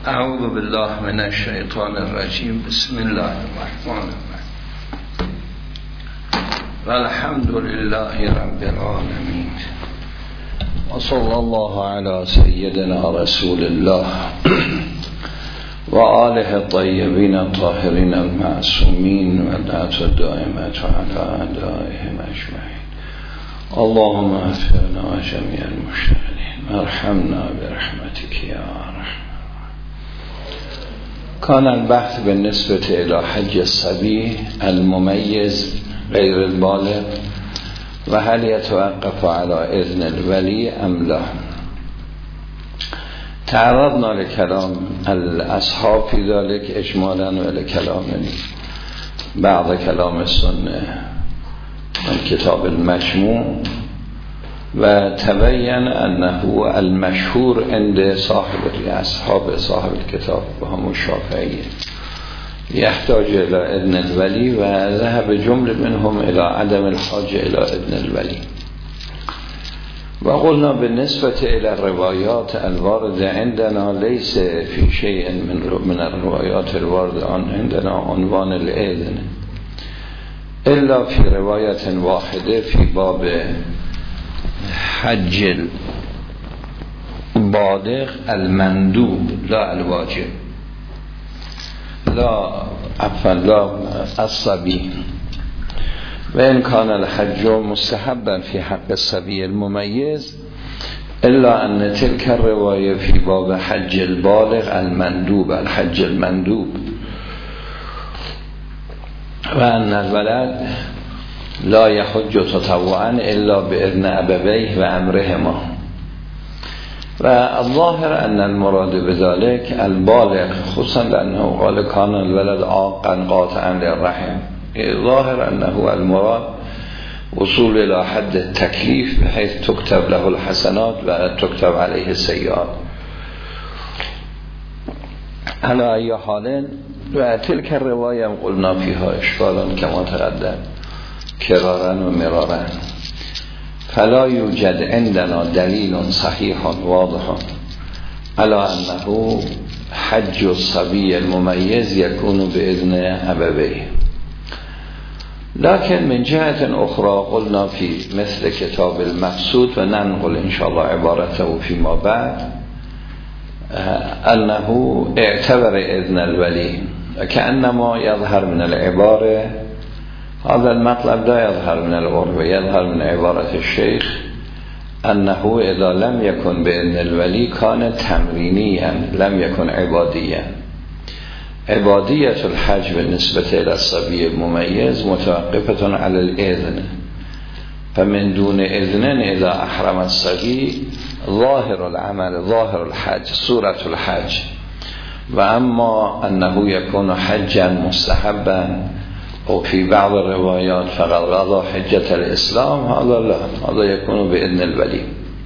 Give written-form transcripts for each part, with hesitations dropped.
اعوذ بالله من الشیطان الرجیم. بسم الله الرحمن الرحیم. والحمد لله رب العالمین و صلی الله علی سیدنا رسول الله و آله الطیبین الطاهرین المعصومین و لعنت الدائمة علی اعدائهم اجمعین. اللهم اغفرنا جمیع المشتغلین وارحمنا برحمتک یا ارحم. كان البحث بالنسبة إلى حج الصبي المميز غير البالغ وهل يتوقف على إذن الولي أم لا. تعرضنا لكلام الأصحاب في ذلك إجمالا ولكلام بعض كلام السنة من كتاب المجموع، وتبين أنه المشهور عند أصحاب صاحب الكتاب وهم الشافعية يحتاج إلى إذن الولي، وذهب جمل منهم إلى عدم الحاجة إلى إذن الولي. وقلنا بالنسبة إلى الروايات الواردة عندنا ليس في شيء من الروايات الواردة عندنا عنوان الإذن إلا في رواية واحدة في باب حج البالغ المندوب لا الواجب، لا الصبي. وإن كان الحج مستحبا في حق الصبي المميز إلا أن تلك الرواية في باب حج البالغ المندوب الحج المندوب، وأن الولد لا يحج تطوعا إلا بإذن أبويه وأمرهما. والظاهر أن المراد بذلك البالغ، خصوصا لأنه قال كان الولد عاقا قاطعا للرحم، ظاهر أنه المراد وصول إلى حد التكليف بحيث تكتب له الحسنات وتكتب عليه السيئات. على أي حال وتلك الرواية قلنا فيها إشكالا كما تقدم كرارا ومرارا، فلا يوجد عندنا دليل صحيح واضح على أنه حج الصبي المميز يكون بإذن أبويه. لكن من جهة أخرى قلنا في مثل كتاب المقصود وننقل إن شاء الله عبارته فيما بعد أنه اعتبر إذن الولي، كأنما يظهر من العبارة هذا المطلب لا يظهر من العرب، يظهر من عبارة الشيخ أنه إذا لم يكن بإذن الولي كان تمرينيا لم يكن عباديا. عبادية الحج بالنسبة إلى الصبي المميز متوقفة على الإذن، فمن دون إذن إذا أحرم الصبي ظاهر العمل ظاهر الحج صورة الحج، وأما أنه يكون حجا مستحبا أو في بعض الروايات فقد قضى حجة الإسلام هذا لا، هذا يكون بإذن الولي.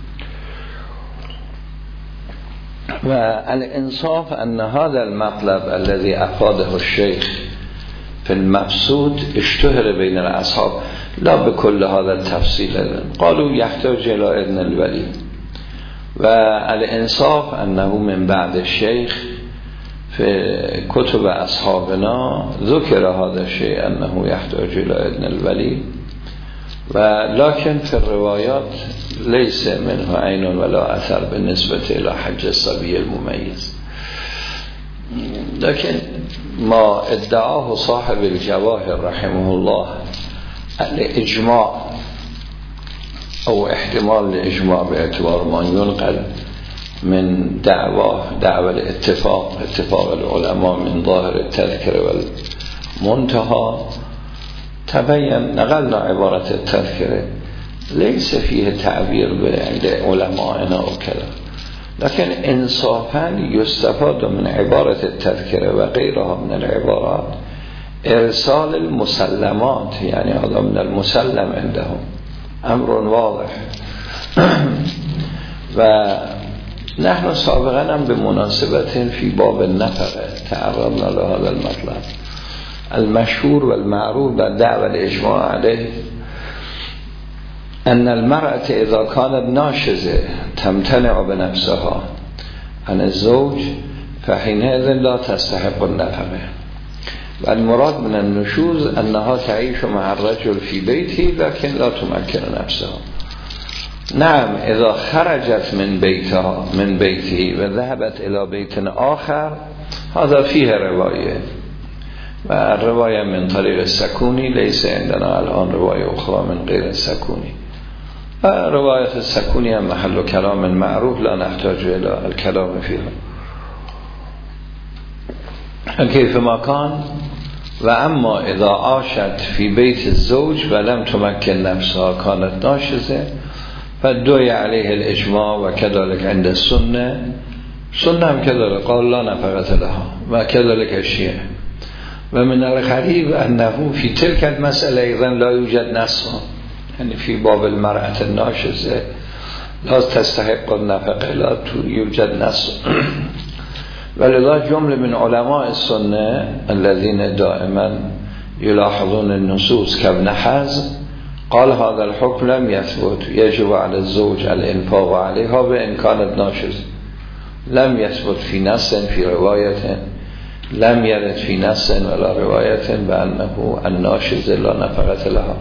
والإنصاف أن هذا المطلب الذي أفاده الشيخ في المبسوط اشتهر بين الأصحاب لا بكل هذا التفصيل، قالوا يحتاج إلى إذن الولي. والإنصاف أنه من بعد الشيخ في كتب أصحابنا ذكر هذا الشيء أنه يحتاج إلى إذن الولي، ولكن في الروايات ليس منه عين ولا أثر بالنسبة إلى حج الصبي المميز. لكن ما ادعاه صاحب الجواهر رحمه الله الإجماع أو احتمال الإجماع باعتبار ما ينقل من دعوة الاتفاق اتفاق العلماء من ظاهر التذكرة والمنتهى، تبين نقلنا عبارة التذكرة ليس فيه تعبير عند علمائنا وكذا، لكن انصافا يستفاد من عبارة التذكرة وغيرها من العبارات ارسال المسلمات، يعني هذا من المسلم عندهم امر واضح. ونحن سابقا بمناسبة في باب النفقة تعرضنا لهذا المطلب المشهور والمعروف بالدعوة الإجماع عليه، أن المرأة إذا كانت ناشزة تمتنع بنفسها عن الزوج فحينئذ لا تستحق النفقه. والمراد من النشوز انها تعيش مع الرجل في بيته لكن لا تمكن نفسها. نعم اذا خرجت من بيته وذهبت الى بيت آخر هذا فيه رواية، والرواية من طريق السكوني ليس عندنا الآن رواية أخرى من غير السكوني. رواية السكوني محل كلام معروف لا نحتاج إلى الكلام فيها. كيف ما كان. وأما إذا عاشت في بيت الزوج ولم تمكن نفسها كانت ناشزة فالدعي عليه الإجماع وكذلك عند السنة هم كذلك قال لا نفقة لها وكذلك الشيعة. ومن الغريب أنه في تلك المسألة أيضا لا يوجد نص، يعني في باب المرأة الناشزة لا تستحق النفقة لا يوجد نص. ولذا جملة من علماء السنة الذين دائما يلاحظون النصوص كابن حزم قال هذا الحكم لم يثبت، يجب على الزوج الانفاق عليها وإن كانت ناشزة. لم يثبت في نص في رواية، لم يرد في نص ولا رواية بأنه الناشزة لا نفقة لها.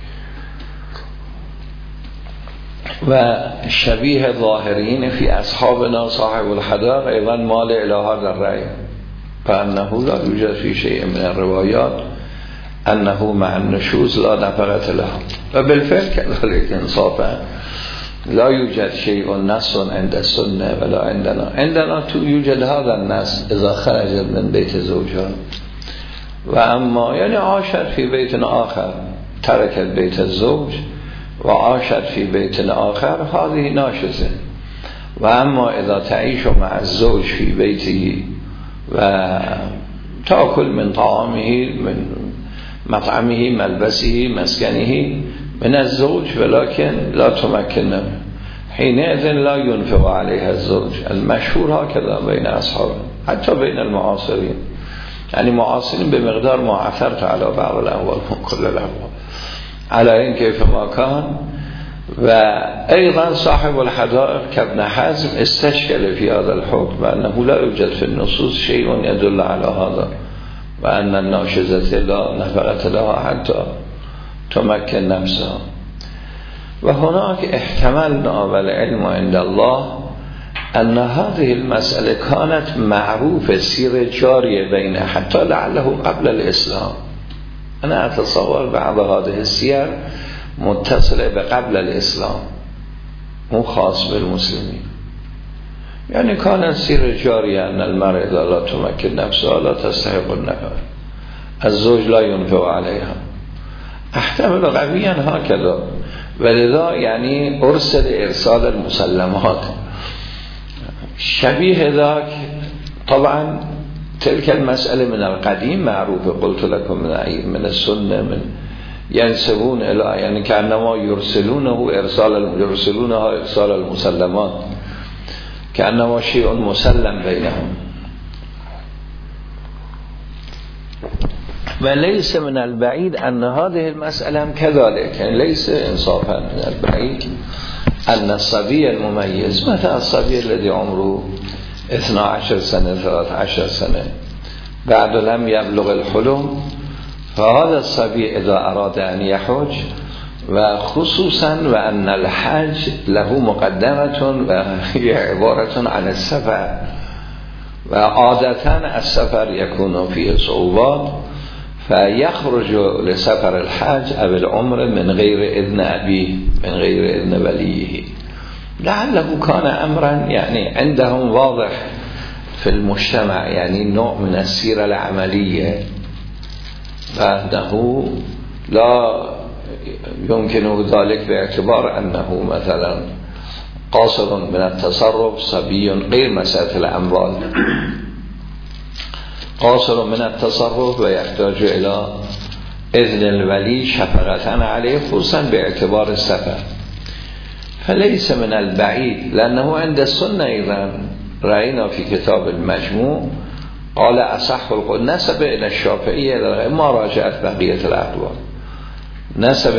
وشبيه الظاهرين في أصحابنا صاحب الحدائق أيضا مال إلى هذا الرأي، فأنه لا يوجد في شيء من الروايات أنه مع النشوز لا نفقة لها. وبالفعل كذلك انصافا لا يوجد شيء نص عند السنة ولا عندنا يوجد هذا النص إذا خرجت من بيت زوجها. وأما يعني عاشت في بيت آخر، تركت بيت الزوج وعاشت في بيت آخر هذه ناشزة. وأما إذا تعيش مع الزوج في بيته وتأكل من طعامه من مطعمه ملبسه مسكنه من الزوج ولكن لا تمكن، حينئذ لا ينفق عليها الزوج. المشهور هكذا بين أصحابه حتى بين المعاصرين، يعني معاصرين بمقدار ما عثرت على بعض الأموال من كل الأموال على إن كيف ما كان. وأيضا صاحب الحدائق كابن حزم استشكل في هذا الحكم بأنه لا يوجد في النصوص شيء يدل على هذا، وأن الناشزة لا نفقة لها حتى تمكن نفسها. وهناك احتملنا والعلم عند الله أن هذه المسألة كانت معروفة سيرة جارية بينها حتى لعله قبل الإسلام. أنا أتصور بعض هذه السير متصلة بقبل الإسلام مو خاص بالمسلمين، يعني كانت سيرة جارية أن المرأة إذا لا تمكن نفسها لا تستحق النفقة، الزوج لا ينفق عليها. احتمل قويا هكذا، ولذا يعني ارسال المسلمات. شبيه ذاك طبعا تلك المسألة من القديم معروفة، قلت لكم من السنة من ينسبون إلى يعني كأنما يرسلونها إرسال المسلمات، كأنما شيء مسلم بينهم. وليس من البعيد أن هذه المسألة كذلك، يعني ليس إنصافا من البعيد أن الصبي المميز مثل الصبي الذي عمره 12 سنة 13 سنة بعد لم يبلغ الحلم، فهذا الصبي إذا أراد أن يحج، وخصوصا وأن الحج له مقدمة وهي عبارة عن السفر، وعادة السفر يكون فيه صعوبات، فيخرج لسفر الحج أو العمر من غير إذن أبيه من غير إذن وليه. لعله كان أمرا يعني عندهم واضح في المجتمع، يعني نوع من السيرة العملية، فأنه لا يمكن ذلك باعتبار أنه مثلا قاصر من التصرف صبي غير مسألة الأموال، قاصر من التصرف ويحتاج إلى إذن الولي شفقة عليه خصوصا باعتبار السفر. فليس من البعيد، لأنه عند السنة أيضا رأينا في كتاب المجموع قال أصح القول نسب إلى الشافعية ما راجعت بقية الأقوال، نسب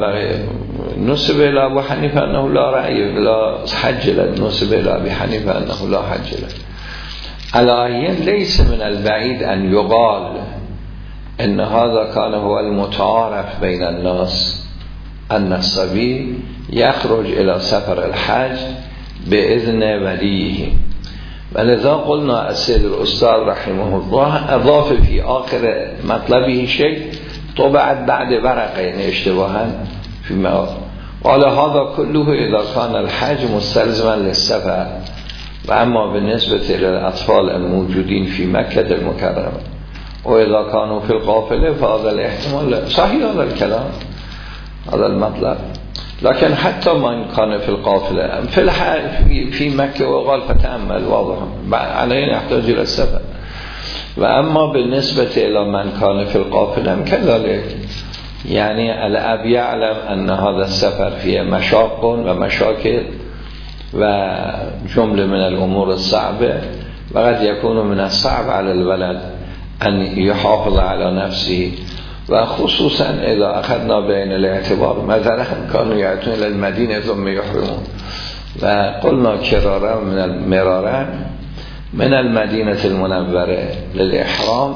إلى أبو حنيفة أنه لا رأي لا حج له، نسب إلى أبي حنيفة أنه لا حج له. علایه لیس من البعید ان یقال ان هذا کان هو المتعارف بین الناس ان الصبی یخرج الى سفر الحج باذن ولیه. ولذا قلنا السید الاستاذ رحمه الله اضاف في آخر مطلبه شيء طبعت بعد ورقه اشتباها فيما قال هذا كله اذا كان الحج مستلزما للسفر و اما بالنسبه للاطفال الموجودين في مكه المكرمه و اذا كانوا في القافله فهذا الاحتمال صحيح هذا الكلام هذا المطلب. لكن حتى من كان في القافله في مكه وقال فتأمل واضح عليه يحتاج الى السفر. و اما بالنسبه الى من كان في القافله كذلك يعني الاب يعلم ان هذا السفر فيه مشاق و مشاكل و جمله من الامور الصعبه و قد يكون من الصعب على الولد ان يحافظ على نفسه و خصوصا اذا اخذنا بین الاعتبار مثلا كانوا يأتون الى المدينه ثم يحرمون و قلنا كرارا من المرارا من المدينه المنوره للاحرام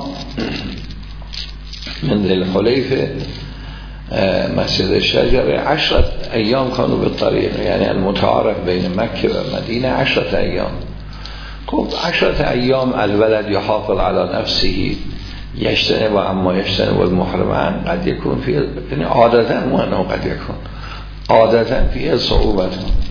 من ذي الحليفه مسجد الشجره 10 ايام كانوا بالطريق يعني المتعارف بين مكه و مدينه 10 ايام. خب 10 ايام الولد يحافظ على نفسه يجتنب اما يجتنب المحرمان قد يكون فيه يعني عادتا وانه قد يكون عادتا فيه صعوبة.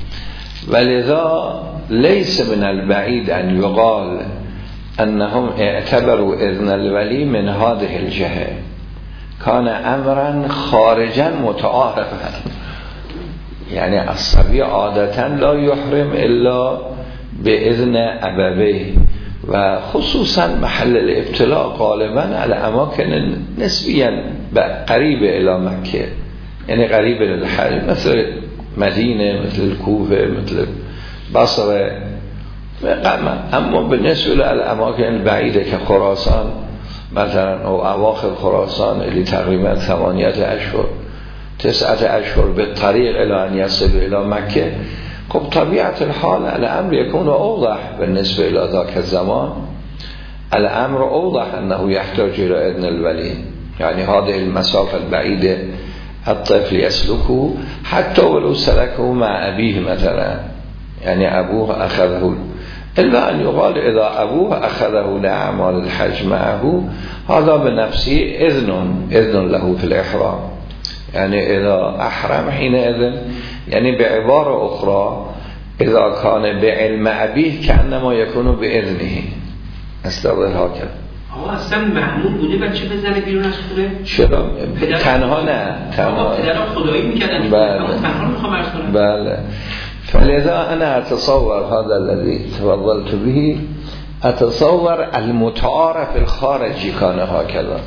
ولذا ليس من البعيد ان يقال انهم اعتبروا اذن الولي من هذه الجهة كان امرا خارجا متعارفا يعني الصبي عادتا لا يحرم الا باذن ابويه و خصوصا محل الابتلاء غالبا على اماکن نسبیاً قریب الى مکه یعنی قریب للحج مثل مدینه مثل کوفه مثل بصره. اما بالنسبه للاماکن بعیده که خراسان مثلا او اواخر خراسان اللي تقریبا 8 اشهر 9 اشهر بالطريق الى ان يصل الى مکه خب طبيعة الحال الامر يكون اوضح بالنسبة الى ذاك الزمان الامر اوضح انه يحتاج الى اذن الولي يعني هذه المسافة البعيدة الطفل يسلكه حتى ولو سلكه مع ابيه مثلا يعني ابوه اخذه الا ان يقال اذا ابوه اخذه لاعمال الحج معه هذا بنفسه اذن له في الاحرام يعني اذا احرم حينئذ يعني بعبارة أخرى إذا كان بعلم أبيه كأنما يكون بإذنه استقبل هكذا. اصلا محمود بوده بچه بزنه بیرون از خونه؟ چرا؟ تنها نه تنها پدرها خدایی میکردن تنها میخوام عرض کنم. بله فلذا أنا أتصور هذا الذي تفضلت به أتصور المتعارف الخارجي كان هكذا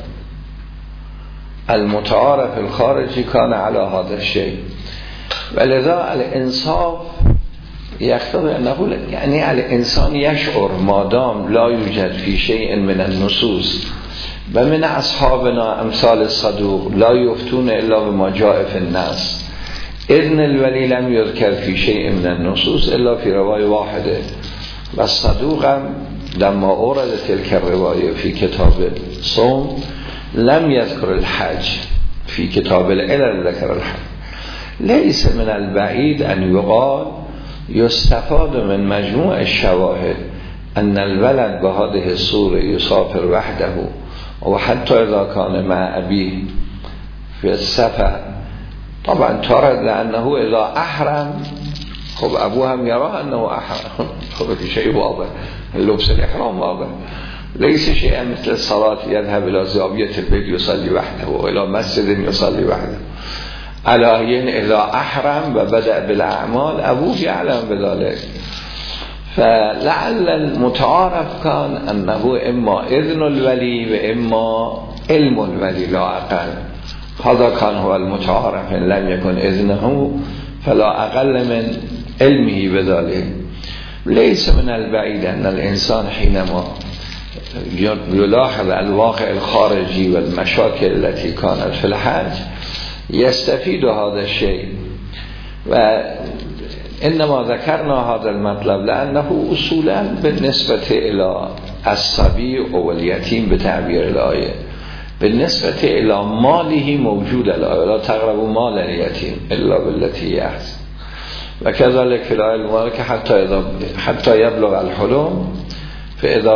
المتعارف الخارجي كان على هذا الشيء. ولذا الانصاف يقتضي ان نقول يعني الانسان يشعر مادام لا يوجد في شيء من النصوص و من اصحابنا امثال الصدوق لا يفتون الا بما جاء في النص اذن الولي لم يذكر في شيء من النصوص الا في رواية واحدة و الصدوق لما اورد تلك الرواية في كتاب الصوم لم يذكر الحج في كتاب العلل ذكر الحج. ليس من البعيد أن يقال يستفاد من مجموع الشواهد أن الولد بهذه الصورة يسافر وحده وحتى إذا كان مع أبيه في السفر طبعا ترد لأنه إذا أحرم خب أبوه هم يرى أنه أحرم خب في شيء واضح اللبس الإحرام واضح ليس شيئا مثل الصلاة يذهب إلى زاوية البيت يصلي وحده وإلى مسجد يصلي وحده على إذا أحرم وبدأ بالأعمال أبوه يعلم بذلك. فلعل المتعارف كان أنه إما إذن الولي وإما علم الولي لا أقل هذا كان هو المتعارف إن لم يكن إذنه فلا أقل من علمه بذلك. ليس من البعيد أن الإنسان حينما يلاحظ الواقع الخارجي والمشاكل التي كانت في الحج يستفيد هذا الشيء و انما ذکرنا هذا المطلب لانه اصولا بالنسبه الى الصبی و الیتیم به تعبیر الآیه بالنسبه الى ماله موجود الآیه لا تقربوا مال الیتیم الا بالتي احسن و كذلك الآیه المبارکه حتی یبلغ الحلم فاذا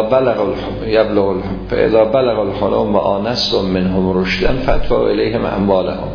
بلغ الحلم و آنستم منهم رشدا فادفعوا الیهم اموالهم.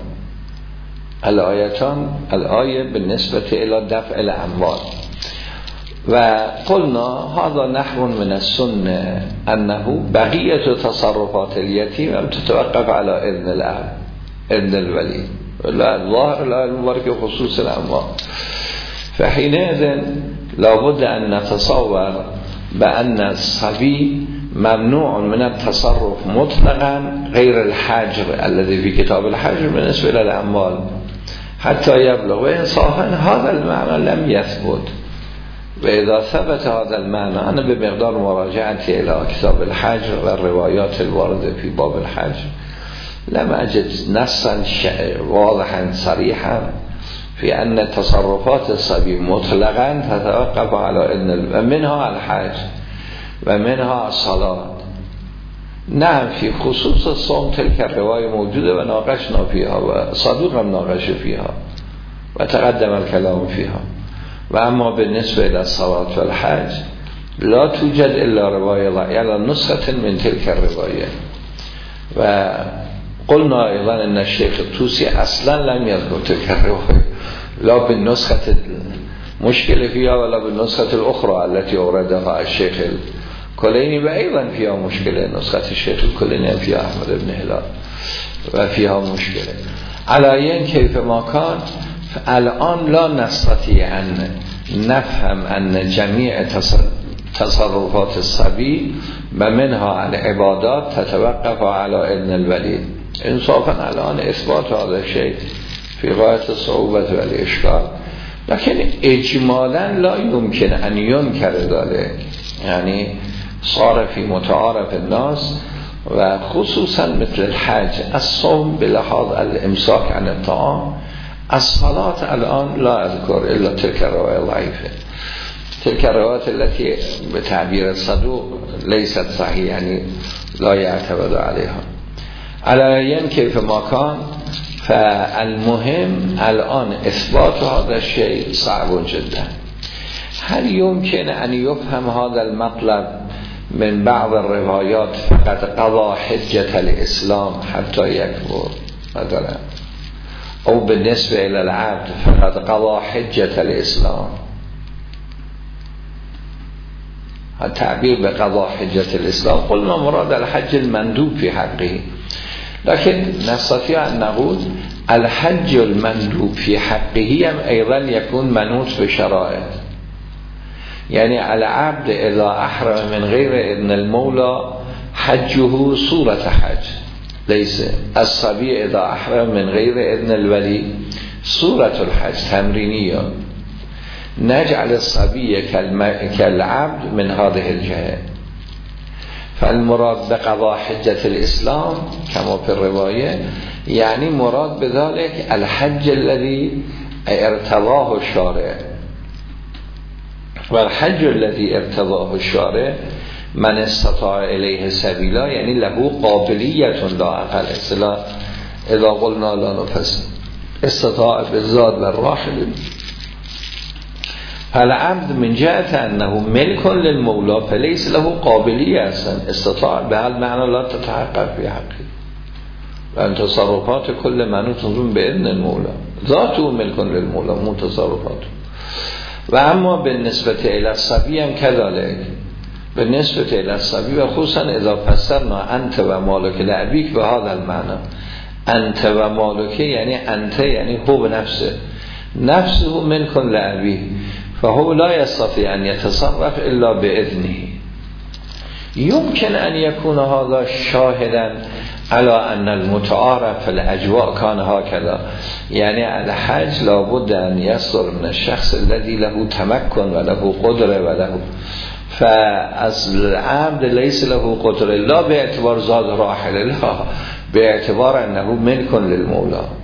الآیه بالنسبه الى دفع الاموال. و قلنا هذا نحو من السنه انه بقیه تصرفات اليتیم لم تتوقف على اذن الاب اذن الولي لا ظاهر الآیه المبارکه خصوص الاموال. فحينئذ لابد ان نتصور بأن الصبي ممنوع من التصرف مطلقا غير الحجر الذي في كتاب الحجر بالنسبة للأموال حتى يبلغ. وإنصافا هذا المعنى لم يثبت، وإذا ثبت هذا المعنى أنا بمقدار مراجعتي إلى كتاب الحجر والروايات الواردة في باب الحجر لم أجد نصا واضحا صريحا في أن تصرفات الصبي مطلقا تتوقف على إذن منها الحج ومنها الصلاة. نعم في خصوص الصوم تلك الرواية موجودة وناقشنا فيها وصدوقا ناقش فيها وتقدم الكلام فيها. وأما بالنسبة إلى الصلاة والحج لا توجد إلا رواية على نسخة من تلك الرواية. وقلنا أيضا أن الشيخ الطوسي أصلا لم يذكر تلك الرواية لا بالنسخة المشكلة فيها ولا بالنسخة الأخرى التي أوردها الشيخ الكليني، وأيضا فيها مشكلة نسخة الشيخ الكليني فيها أحمد بن هلال وفيها مشكلة. على ين كيف ما كان الآن لا نستطيع أن نفهم أن جميع تصرفات الصبي ومنها العبادات تتوقف على إذن الولي. إنصافا الآن إثبات هذا الشيء في غاية الصعوبة والإشكال، لكن إجمالا لا يمكن أن ينكر ذلك. يعني صار في متعارف الناس وخصوصا مثل الحج الصوم بلحاظ الإمساك عن الطعام. الصلاة الآن لا أذكر إلا تلك الرواية ضعيفة، تلك الروايات التي بتعبير الصدوق ليست صحيحة يعني لا يعتمد عليها. على ين كيف ما كان فالمهم الآن إثبات هذا الشيء صعب جدا. هل يمكن أن يفهم هذا المطلب من بعض الروايات فقد قضى حجة الإسلام حتى يكبر مثلا، أو بالنسبة إلى العبد فقد قضى حجة الإسلام؟ التعبير بقضاء حجة الإسلام قلنا مراد الحج المندوب في حقه، لكن نستطيع أن نقول الحج المندوب في حقه أيضا يكون منوط بشرائط. يعني العبد إذا أحرم من غير إذن المولى حجه صورة حج، ليس الصبي إذا أحرم من غير إذن الولي صورة الحج تمرينية. نجعل الصبي كالعبد من هذه الجهة. فالمراد بقضاء حجة الإسلام كما في الرواية يعني مراد بذلك الحج الذي ارتضاه الشارع، والحج الذي ارتضاه الشارع من استطاع إليه سبيلا يعني له قابلية لا أقل. إذا قلنا لا نفس استطاع بالزاد والراحل، فالعبد من جهة أنه ملك للمولى فليس له قابلية أصلا استطاع بهذا المعنى لا تتحقق في حقه، لأن تصرفات كل منوط بإذن المولى، ذاته ملك للمولى مو تصرفاته. وأما بالنسبة إلى الصبي هم كذلك، بالنسبة إلى الصبي وخصوصا إذا فسرنا أنت ومالك لأبيك بهذا المعنى، أنت ومالك يعني أنت يعني هو بنفسه، نفسه ملك لأبيه، فهو لا يستطيع أن يتصرف إلا بإذنه. يمكن أن يكون هذا شاهدا على أن المتعارف في الأجواء كان هكذا، يعني الحج لابد أن يصدر من الشخص الذي له تمكن وله قدرة وله، فأصل العبد ليس له قدرة لا باعتبار زاد راحل، لا باعتبار أنه ملك للمولى.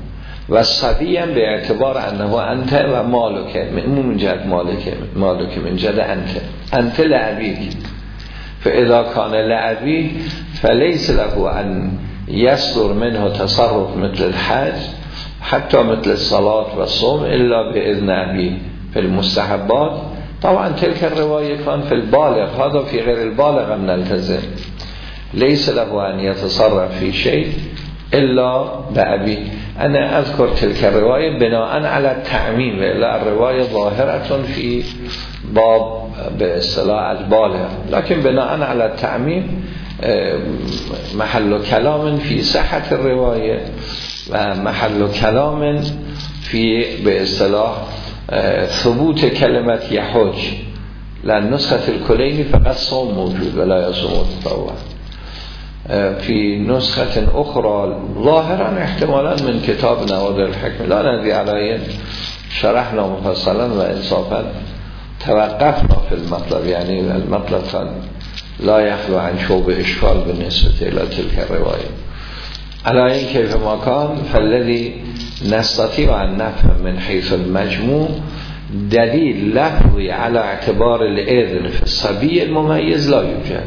و صبی هم به اعتبار انه انت و مالک من جد مالک من جد انت لعبیک فاذا کان لعبی فلیس له ان یصدر منه تصرف مثل الحج حتی مثل الصلاة و الصوم الا باذن ابی فی المستحبات. طبعا تلك الرواية كان في البالغ، هذا في غير البالغ من التزم ليس له أن يتصرف في شيء إلا بأبي. أنا أذكر تلك الرواية بناء على التعميم، وإلا الرواية ظاهرة في باب باصطلاح البالغ، لكن بناء على التعميم محل كلام في صحة الرواية و محل كلام في باصطلاح ثبوت كلمة يحج، لأن نسخة الكليني فقط صوم موجود ولا يصوم التطوع. في نسخة أخرى ظاهرا احتمالا من كتاب نوادر الحكم لا ندري عليه شرحنا مفصلا وإنصافا توقفنا في المطلب، يعني المطلب كان لا يخلو عن شوب إشكال بالنسبة إلى تلك الرواية. على أي كيف ما كان فالذي نستطيع أن نفهم من حيث المجموع دليل لفظي على اعتبار الإذن في الصبي المميز لا يوجد،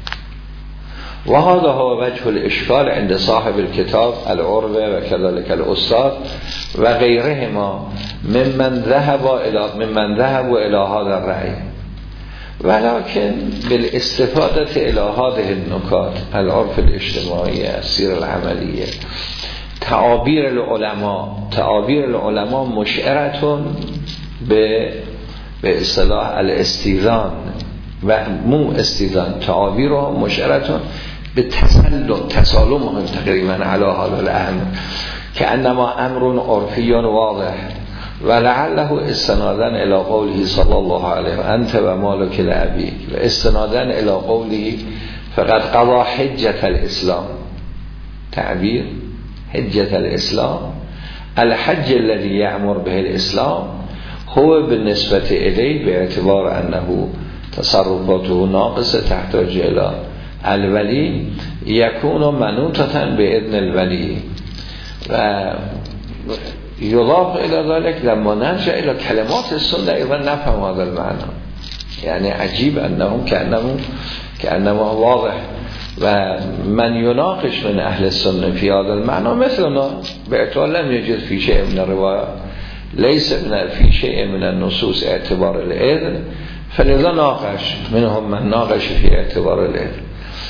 وهذا هو وجه الإشكال عند صاحب الكتاب العروة وكذلك الأستاذ وغيرهما ممن ذهبوا إلى هذا الرأي. ولكن بالاستفادة إلى هذه النکات العرف الاجتماعي السيرة العملية تعابير العلماء مشعرة به اصطلاح الاستیذان و مو استیذان، تعابیرهم مشعرة به تسالمهم تقریبا علی هذا الامر که انما امر عرفی واضح ولعله استنادا الى قوله صلی الله علیه و انت و مالک لابیک و استنادا الى قوله فقد قضا حجة الاسلام، تعبیر حجة الاسلام الحج الذي يأمر به الاسلام هو بالنسبة إليه باعتبار أنه تصرفاته ناقصة تحتاج إلى الولي يكون منوطة بإذن الولي. و يضاف إلى ذلك لما نرجع إلى كلمات السنة أيضا نفهم هذا المعنى، يعني عجيب أنهم كأنه واضح. و من يناقش من أهل السنة في هذا المعنى مثلنا باعتبار لم يجد في شيء من الرواية ليس في شيء من النصوص اعتبار الإذن، فلذا ناقش منهم من ناقش في اعتبار الإذن.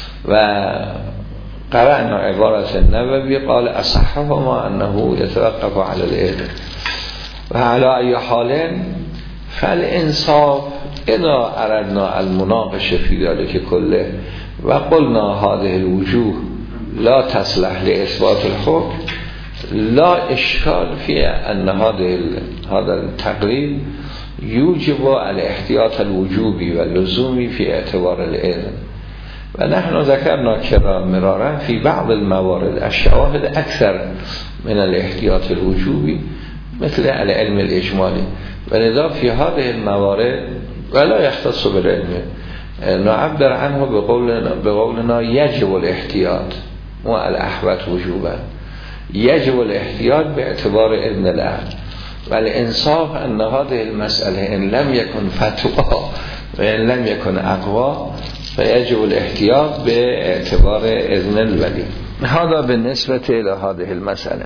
وقرأنا عبارة النووي قال أصحهما أنه يتوقف على الإذن. وعلى أي حال فالإنصاف إذا أردنا المناقشة في ذلك كله وقلنا هذه الوجوه لا تصلح لإثبات الحكم لا إشكال في أن هذا التقرير يوجب الاحتياط الوجوبي واللزومي في اعتبار الإذن. ونحن ذكرنا مرارا في بعض الموارد الشواهد أكثر من الاحتياط الوجوبي مثل العلم الإجمالي، ولذا في هذه الموارد ولا يختص بالعلم نعبر عنه بقولنا يجب الاحتياط والأحوط وجوبا، يجب الاحتياط باعتبار إذن الله. والإنصاف أن هذه المسألة إن لم يكن فتوى وإن لم يكن أقوى فيجب الاحتياط باعتبار إذن الولي. هذا بالنسبة إلى هذه المسألة.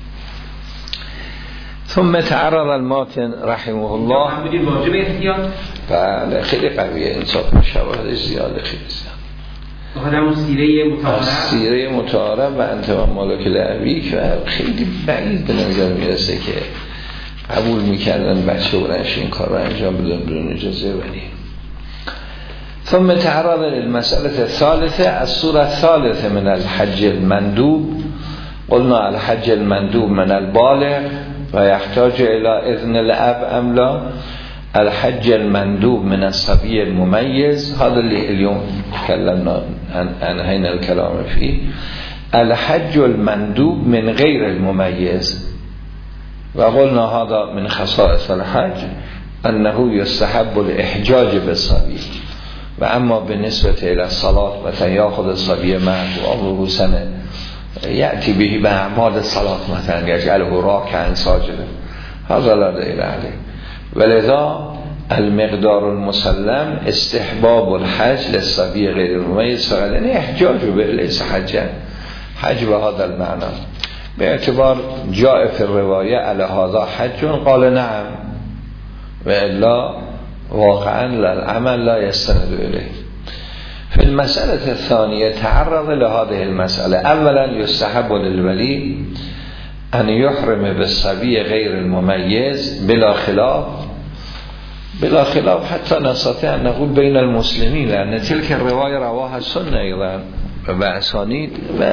ثم تعرض الماتن رحمه الله واجب احتیاط بله خیلی قویه انصاف شواهدش زیاده خیلی زیاد همون سیره متعارف و انت و مالک لعبیک و خیلی بعید به نظر میرسه که قبول میکردن بچه برنش این کار رو انجام بدن بدون اجازه ولی. ثم تعرض للمسألة الثالثة الصورة الثالثة من الحج المندوب. قلنا الحج المندوب من البالغ ويحتاج إلى إذن الأب أم لا؟ الحج المندوب من الصبي المميز، هذا اللي اليوم تكلمنا أنهينا الكلام فيه. الحج المندوب من غير المميز، وقلنا هذا من خصائص الحج أنه يستحب الإحجاج بالصبي. وأما بالنسبة إلى الصلاة مثلا يأخذ الصبي معه وعمره سنة یأتی بهی به اعمال صلاة مثلا یجعله راکعا ساجدا هذا لا دلیل علیه. ولذا المقدار المسلم استحباب الحج للصبی غیر الممیز فقط، یعنی احجاج به لیس حجا، حج به هذا المعنى به اعتبار جاء فی الروایه علی هذا حج قال نعم و الا واقعا العمل لا يستند الیه. في المسألة الثانية تعرض لهذه المسألة. اولا يستحب للولي ان يحرم بالصبي غير المميز بلا خلاف حتى نستطيع ان نقول بين المسلمين، لأن تلك الرواية رواها السنة أيضا وبأسانيد،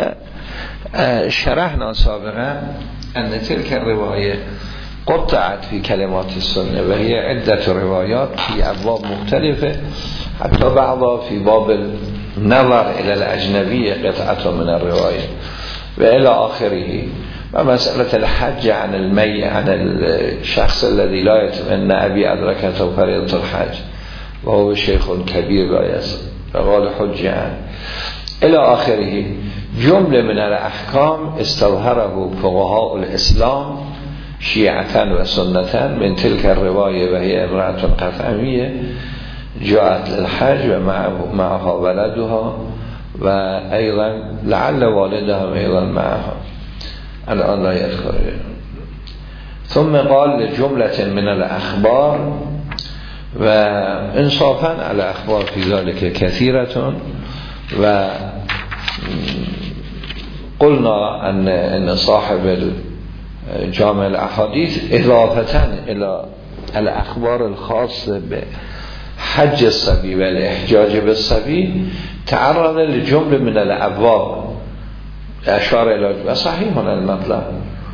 وشرحنا سابقا أن تلك الرواية قطعت في كلمات السنة، وهي عدة روايات في أبواب مختلفة، حتى بعضها في باب النظر إلى الأجنبية قطعة من الرواية وإلى آخره. ومسألة الحج عن عن الشخص الذي لا يتمنى أبي أدركته فريضة الحج وهو شيخ كبير لا يصل فقال حج عنه إلى آخره. جملة من الأحكام استظهره فقهاء الإسلام شيعة وسنة من تلك الرواية، وهي امرأة قطعمية جاءت للحج ومعها ولدها وأيضا لعل والدها أيضا معها، الآن لا يذكر. ثم قال لجملة من الأخبار، وإنصافا على أخبار في ذلك كثيرة، وقلنا أن صاحب جامع الأحاديث إضافة إلى الأخبار الخاصة بحج الصبي والإحجاج بالصبي تعرض لجملة من الأبواب أشار إلى وصحيح المطلب.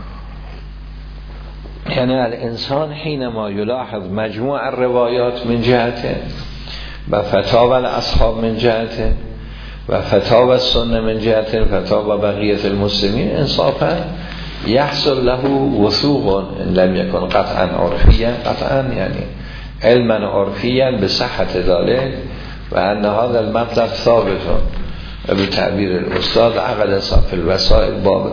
يعني الإنسان حينما يلاحظ مجموع الروايات من جهته وفتاوى الأصحاب من جهته وفتاوى السنة من جهته وفتاوى بقية المسلمين، إنصافا يحصل له وثوق إن لم يكن قطعا عرفيا، قطعا يعني علما عرفيا بصحة ذلك، وأن هذا المطلب ثابت بتعبير الأستاذ عقد صف الوسائل باب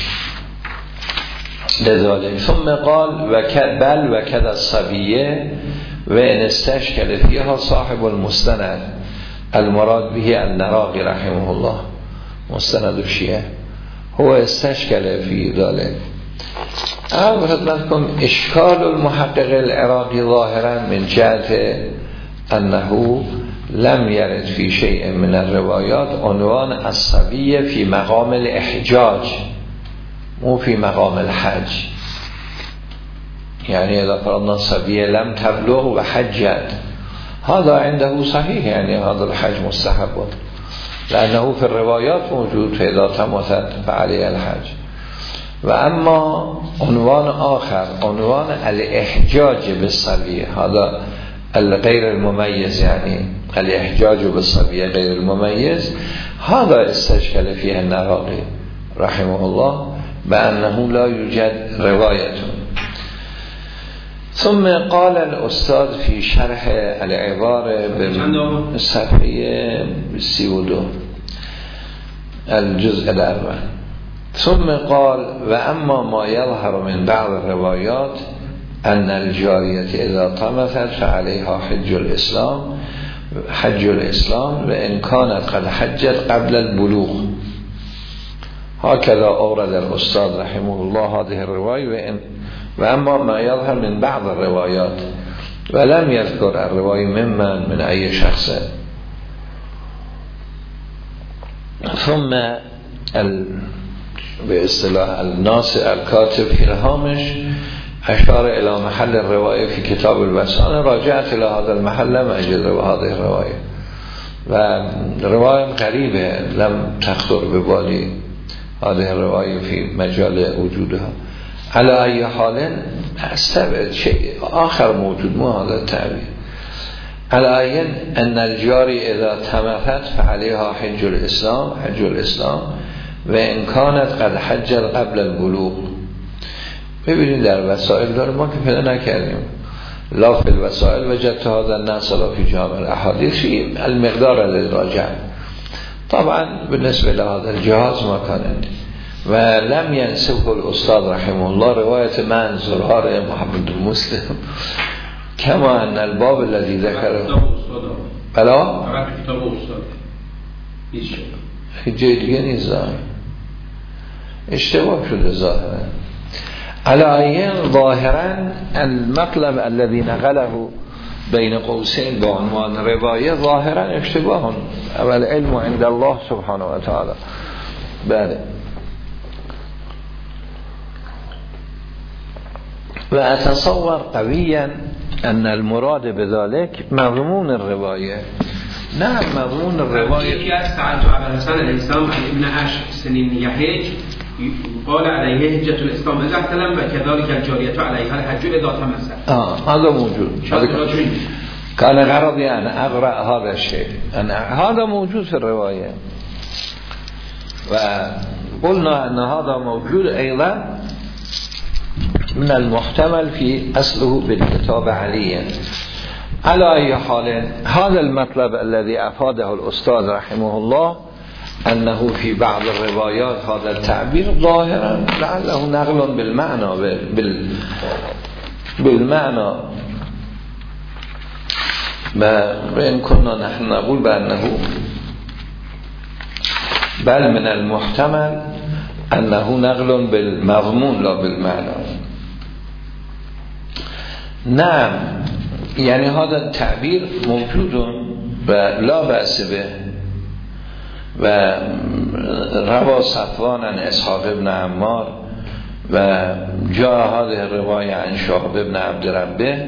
لذلك. ثم قال بل وكذا الصبية وإن استشكل فيها صاحب المستند المراد به النراقي رحمه الله مستند الشيعة هو استشكل في ذلك. أعلم خدمتكم إشكال المحقق العراقي ظاهرا من جهة أنه لم يرد في شيء من الروايات عنوان الصبية في مقام الإحجاج مو في مقام الحج. يعني إذا فرضنا الصبية لم تبلغ وحجت هذا عنده صحيح، يعني هذا الحج مستحب لأنه في الروايات موجود فإذا تمت فعليه الحج. وأما عنوان آخر عنوان الإحجاج بالصبية هذا الغير المميز، يعني الإحجاج بالصبية غير المميز، هذا استشكل فيه النراقي رحمه الله بأنه لا يوجد رواية. ثم قال الأستاذ في شرح العبارة بالصفحة 32 الجزء الأول، ثم قال وأما ما يظهر من بعض الروايات أن الجارية إذا طمثت فعليها حج الإسلام وإن كانت قد حجت قبل البلوغ. هكذا أورد الأستاذ رحمه الله هذه الرواية. وأما ما يظهر من بعض الروايات ولم يذكر الرواية من أي شخص. ثم باصطلاح الناصر الكاتب في الهامش أشار إلى محل الرواية في كتاب الوسائل. أنا راجعت إلى هذا المحل لم أجد هذه الرواية، ورواية قريبة لم تخطر ببالي هذه الرواية في مجال وجودها. على أي حال استبعد شيء آخر موجود مو هذا التعبير. على أي أن الجاري إذا تمثت فعليها حج الإسلام وإن كانت قد حجت قبل البلوغ. ببینید در وسائل داره ما که پیدا نکردیم، لا في الوسائل وجدت هذا النص لا في جامع الأحاديث في المقدار الذي راجع. طبعا بالنسبة لهذا الجهاز ما كان عندي. و لم ينسبه الاستاد رحمه الله رواية من زرار محمد مسلم كما ان الباب الذي ذكره بلا کتاب استاد هیچ جای دیگه نیست، اشتباه شده ظاهرا. علایه ظاهرا المطلب الذي نقله بین قوسین با عنوان روایه ظاهرا اشتباه، اول علم عند الله سبحانه و تعالی. بله. و اتصور قویا ان المراد بذلك مضمون الروايه، نه مضمون الروايه. یکی از سعد ابو الحسن الاسلام ابن عشر سنین یحج قال عليه حجة الاسلام اذا احتلم و كذلك الجارية عليها الحج اذا تمسك. هذا موجود. كان غرضي ان اقرأ هذا الشيء، هذا موجود في الروايه، وقلنا ان هذا موجود ايضا من المحتمل في اصله بالكتاب عليا. على اي حال هذا المطلب الذي افاده الاستاذ رحمه الله انه في بعض الروايات هذا التعبير ظاهرا لعله نقل بالمعنى بالمعنى وإن كنا نحن نقول بأنه بل من المحتمل أنه نقل بالمضمون لا بالمعنى. نعم، يعني هذا التعبير موجود ولا بأس به. و روى صفوان عن اسحاق ابن عمار و جاء هذه الرواية عن شعب ابن عبد ربه،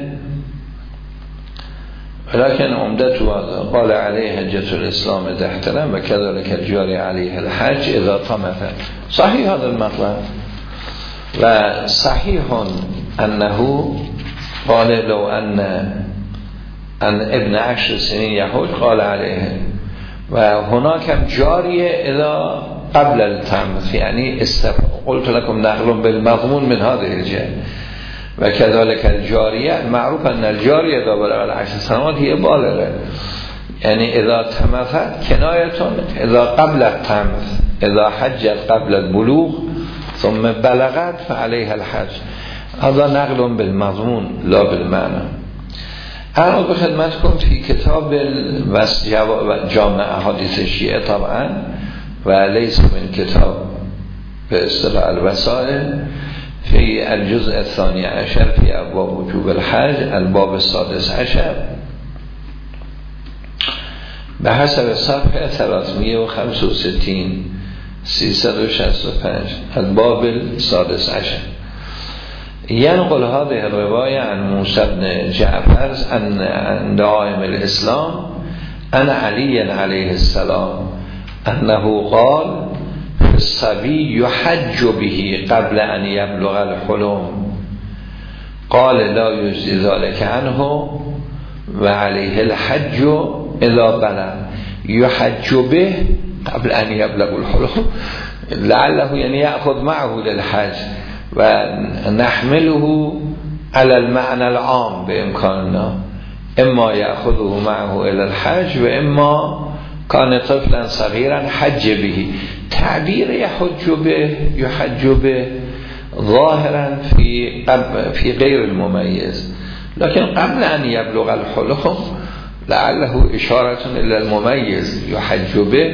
ولكن عمدته قال عليه حجة الإسلام إذا احتلم و كذلك الجاري عليه الحج إذا طمث. صحيح هذا المطلب، و صحيح أنه قال لو أن ابن 10 سنين يحج قال عليه، و هناك جاریه اذا قبل التمث، يعني قلت لكم نقل بالمضمون من هذه الجهه. و كذلك الجاریه معروف ان الجاریه اذا بلغ 10 سنوات هي بالغه، يعني اذا تمثت کنایه اذا قبل التمث، اذا حجت قبل البلوغ ثم بلغت فعليها الحج. هذا نقل بالمضمون لا بالمعنى. انا به خدمتكم في کتاب جامع احادیث شیعه طبعا و لیس من کتاب به اصطلاح الوسائل في الجزء الثاني عشر في ابواب وجوب الحج الباب السادس عشر به حسب صفحه 365 365 الباب السادس عشر. ينقل هذه الرواية عن موسى بن جعفر عن دائم الإسلام عن علي عليه السلام أنه قال الصبي يحج به قبل أن يبلغ الحلم، قال لا يجزي ذلك عنه وعليه الحج إذا بلغ، يحج به قبل أن يبلغ الحلم لعله يعني يأخذ معه للحج، ونحمله على المعنى العام بإمكاننا، إما يأخذه معه إلى الحج وإما كان طفلا صغيرا حج به. تعبير يحج به ظاهرا في غير المميز، لكن قبل أن يبلغ الحلم لعله إشارة إلى المميز يحج به،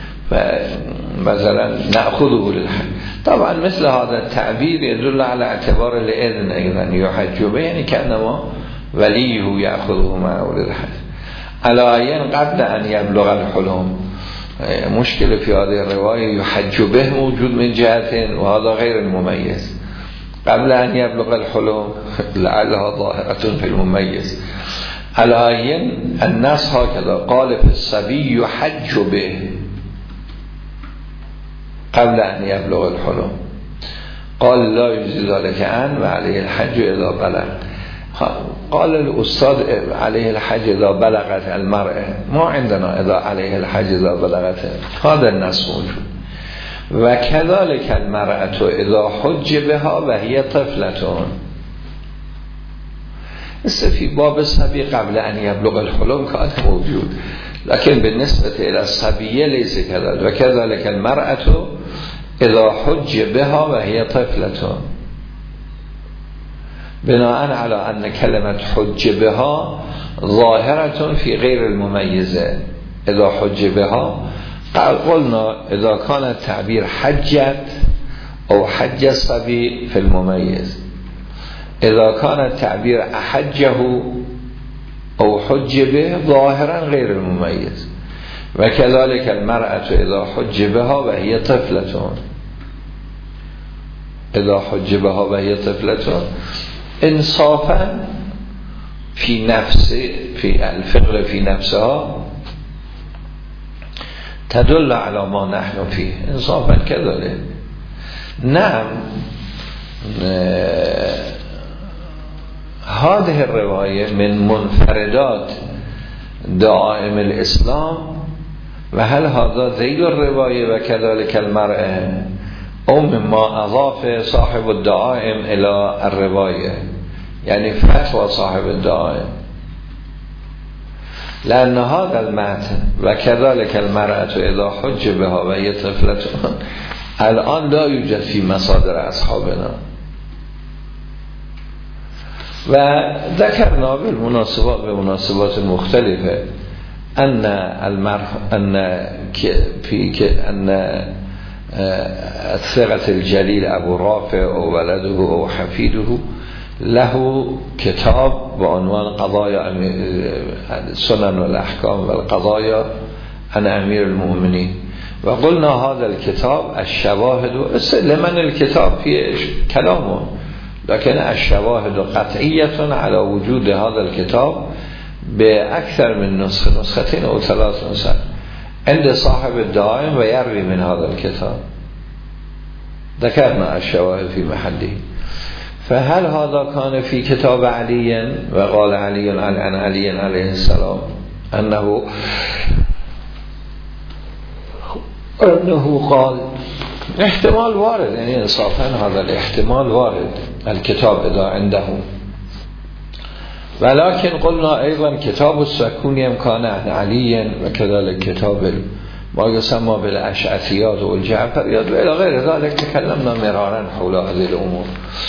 فمثلا نأخذه للحج. طبعا مثل هذا التعبير يدل على اعتبار الإذن أيضا، يحج به يعني كأنما وليه يأخذه معه للحج. على قبل أن يبلغ الحلم مشكلة في هذه الرواية، يحج به موجود من جهتين وهذا غير المميز، قبل أن يبلغ الحلم لعلها ظاهرة في المميز. على الناس هكذا قال في الصبي يحج به قبل أن يبلغ الحلم، قال لا يجزي ذلك عنه وعليه الحج إذا بلغ. قال الأستاذ عليه الحج إذا بلغت المرأة، ما عندنا إذا عليه الحج إذا بلغت، هذا النص موجود. وكذلك المرأة إذا حج بها وهي طفلة، في باب الصبي قبل أن يبلغ الحلم كان موجود، لكن بالنسبة إلى الصبية ليس كذلك. وكذلك المرأة اذا حج بها و هي طفلتون، بناء على ان کلمه حج بها ظاهرة في غیر الممیزه. اذا حج بها قلنا اذا كان التعبير حجت او حج الصبي في المميز، اذا كان التعبير احجه او حج به ظاهرا غیر الممیز. و كذلك المرأة اذا حج بها و هي طفلتون، اذا حج بها و هي طفلتون انصافا في نفس في الفقر في نفسها تدل على ما نحن فيه انصافا كذلك. نعم هذه الرواية من منفردات دعائم الإسلام. و هل هذا ذیل الرواية و كذلك المرأة او مما اضاف صاحب الدعائم الى الرواية، يعني فتوى صاحب الدعائم، لأن هذا المتن و كذلك المرأة اذا حج بها و هي طفلتون الان لا يوجد في مصادر اصحابنا. و ذكرنا بمناسبات مختلفة ان الثقة الجليل ابو رافع او ولده او حفيده له كتاب بعنوان قضايا سنن والاحکام والقضايا عن امیر المؤمنین، و قلنا هذا الكتاب الشواهد لمن الكتاب فيه كلامه، لكن الشواهد قطعية على وجود هذا الكتاب بأكثر من نسختين أو 3 نسخ عند صاحب الدائم و يروي من هذا الكتاب. ذكرنا الشواهد في محله. فهل هذا كان في كتاب علي وقال علي عن علي عليه السلام أنه قال؟ احتمال وارد، يعني انصافا هذا الاحتمال وارد، الكتاب اذا عنده. ولكن قلنا ايضا كتاب السكوني امكان عن علي و كذلك كتاب ما يسمى بالاشعثيات والجعفريات و الى غير ذلك تكلمنا مرارا حول هذه الامور.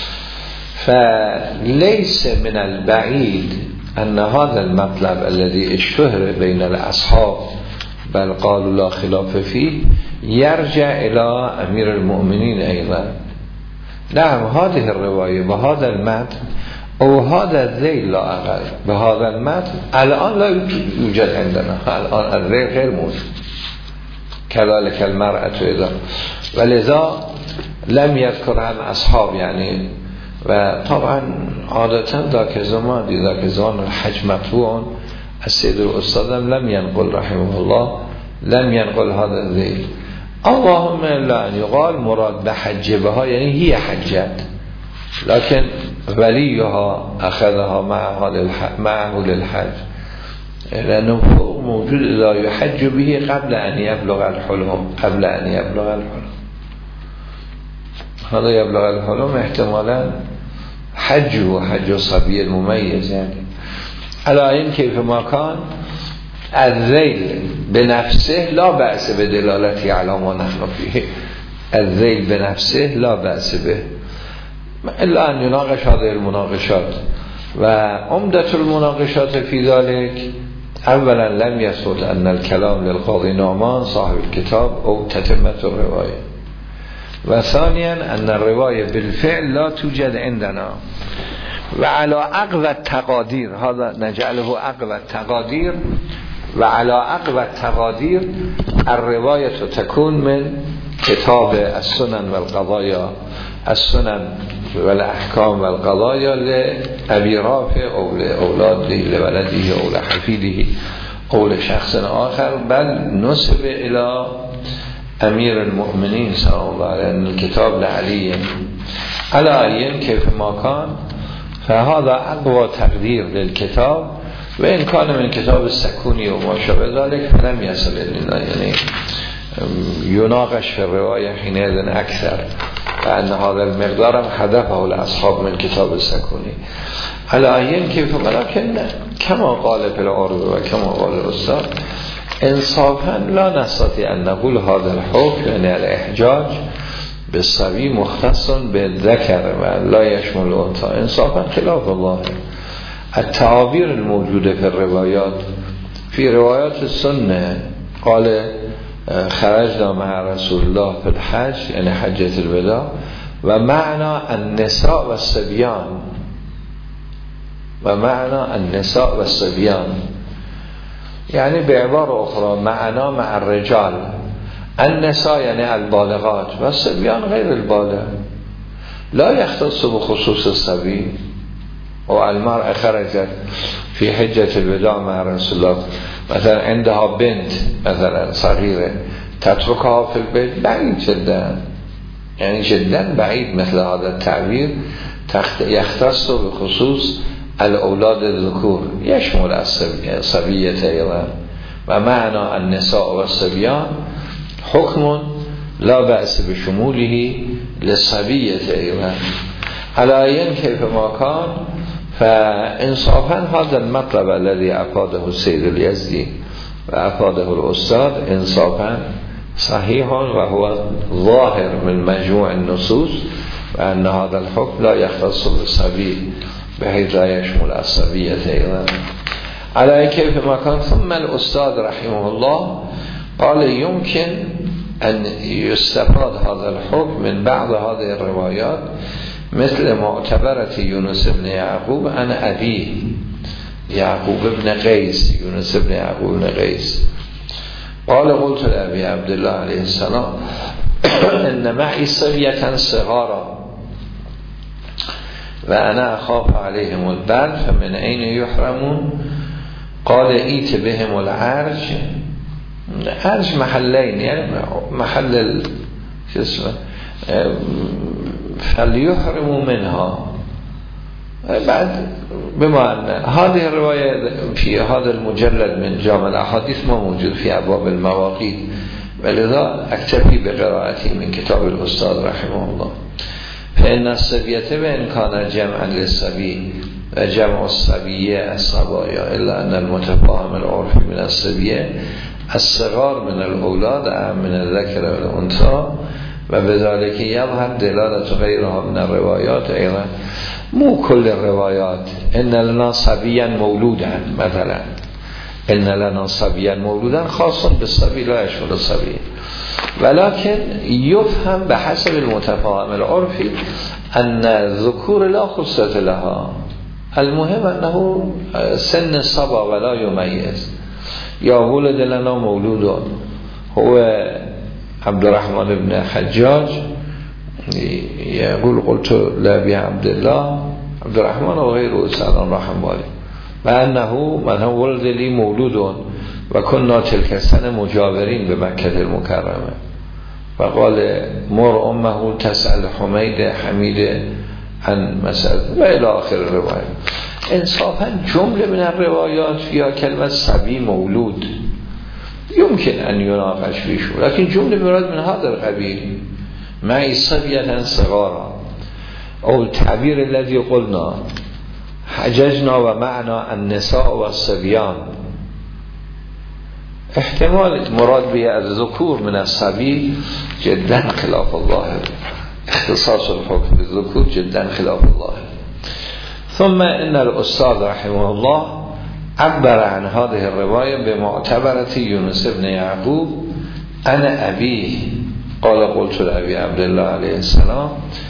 فليس من البعيد ان هذا المطلب الذي اشتهر بين الاصحاب بل قالوا لا خلاف فيه يرجع الى امیر المؤمنین ايضا. نعم هذه الرواية بهذا المتن او هذا الذيل لا اقل بهذا المتن الان لا يوجد عندنا، الان الذيل غير موجود. كذلك المرأة اذا، ولذا لم يذكر عن اصحاب، يعني و طبعا عادتا ذاك زمان الحج مطبوع السيد الأستاذ لم ينقل رحمه الله لم ينقل هذا الذيل. اللهم الا ان يقال مراد بحج بها يعني هي حجت، لكن وليها اخذها معه للحج، لانه موجود اذا يحج به قبل ان يبلغ الحلم. هذا يبلغ الحلم احتمالا حج وحج الصبي المميز، يعني على این کیف ما کان الذیل بنفسه لا بأس به دلالتی علی ما نحن فیه. الذیل بنفسه لا بأس به الا ان يناقش هذه المناقشات. و عمدة المناقشات في ذلك اولا لم يثبت ان الكلام للقاضي نعمان صاحب الكتاب او تتمة الرواية، و ثانيا ان الرواية بالفعل لا توجد عندنا. و على اقوى التقادير هذا نجعله اقوى التقادير، و على اقوى التقادير الرواية تكون من كتاب السنن والقضايا السنن والاحکام والقضايا لأبي رافع او لأولاده لولده او لحفيده او لشخص آخر، بل نسب الى امیر المؤمنین صلی الله علیه وسلم الكتاب لعلی. على این کیف ما کان فهذا اقوى تقدير للكتاب، وإن كان من كتاب السكوني وما شابه ذلك فلم يصل إلينا، يعني يناقش في الرواية حينئذ أكثر، لأن هذا المقدار حذفه الأصحاب من كتاب السكوني. على أين كيف، ولكن كما قال في العرض وكما قال الأستاذ انصافا لا نستطيع أن نقول هذا الحكم يعني الإحجاج به صبی مختص به ذکر و لا یشمل انثی، انصافا خلاف الله. التعابیر الموجوده فی الروایات، فی روایات السنه قال خرجنا مع رسول الله فی الحج، یعنی حجة الوداع، و معنا النساء و الصبیان، و معنا النساء و الصبیان، یعنی به عبارة اخرى معنا مع الرجال، النساء یعنی البالغات و الصبیان غیر البالغ، لا یختص بخصوص الصبی. و المرأة خرجت فی حجة الوداع مع رسول الله، مثلا عندها بنت مثلا صغیره تترکها فی البیت، بعید جدا، یعنی جدا بعید مثل هذا التعبیر یختص بخصوص الاولاد الذکور، یشمل الصبیه ایضا، و معنا النساء و الصبیان حکم لا بأس بشموله للصبیه ایضا علایین کیف ما کان. فانصافا هذا المطلب الذي افاده السید الیزدی و افاده الاستاد انصافا صحیح و هو ظاهر من مجموع النصوص، و ان هذا الحكم لا يختص بالصبي بحيث لا يشمل الصبية ايضا على كيف ما كان. ثم الاستاذ رحمه الله قال يمكن ان يستفاد هذا الحكم من بعض هذه الروايات مثل معتبرة يونس بن يعقوب عن أبيه يعقوب بن قيس، يونس بن يعقوب بن قيس قال قلت لأبي عبد الله عليه السلام إن معي صبية صغارا وأنا أخاف عليهم البرد فمن أين يحرمون؟ قال إيت بهم العرج، عرج محلين، يعني محل فليحرموا منها. بعد بما أن هذه الرواية في هذا المجلد من جامع الأحاديث ما موجود في أبواب المواقيت، ولذا أكتفي بقراءتي من كتاب الأستاذ رحمه الله. فإن الصبية وإن كان جمعا للصبي وجمع الصبية الصبايا، إلا أن المتفاهم العرفي من الصبية الصغار من الأولاد أهم من الذكر والأنثى، و بذلك يظهر دلالة غيرها من الروايات أيضا. مو كل الروايات إن لنا صبيا مولودا مثلا، إن لنا صبيا مولودا خاص بالصبي لا يشمل الصبي، ولكن يفهم بحسب المتفاهم العرفي أن الذكور لا خصة لها، المهم أنه سن الصبا ولا يميز. يا ولد لنا مولود هو عبد الرحمن بن حجاج يقول قلت لأبي عبد الله عبد الرحمن وغيره سلام رحمه الله وأنه من هو ولد لي مولود وكنا تلك السنة مجاورين بمكة المكرمة، فقال مر أمه تسأل حميد عن مسألة و إلى آخر الرواية. انصافا جمله من الروايات فيها كلمة صبي مولود يمكن أن يناقش فيه، لكن جملة مراد من هذا القبيل معي صبية صغارا، أو التعبير الذي قلنا حججنا ومعنا النساء والصبيان، احتمال مراد به الذكور من الصبي جدا خلاف الله، اختصاص الحكم بالذكور جدا خلاف الله. ثم إن الأستاذ رحمه الله عبر عن هذه الرواية بمعتبرة يونس بن يعقوب أنا أبيه قال قلت لأبي عبد الله عليه السلام،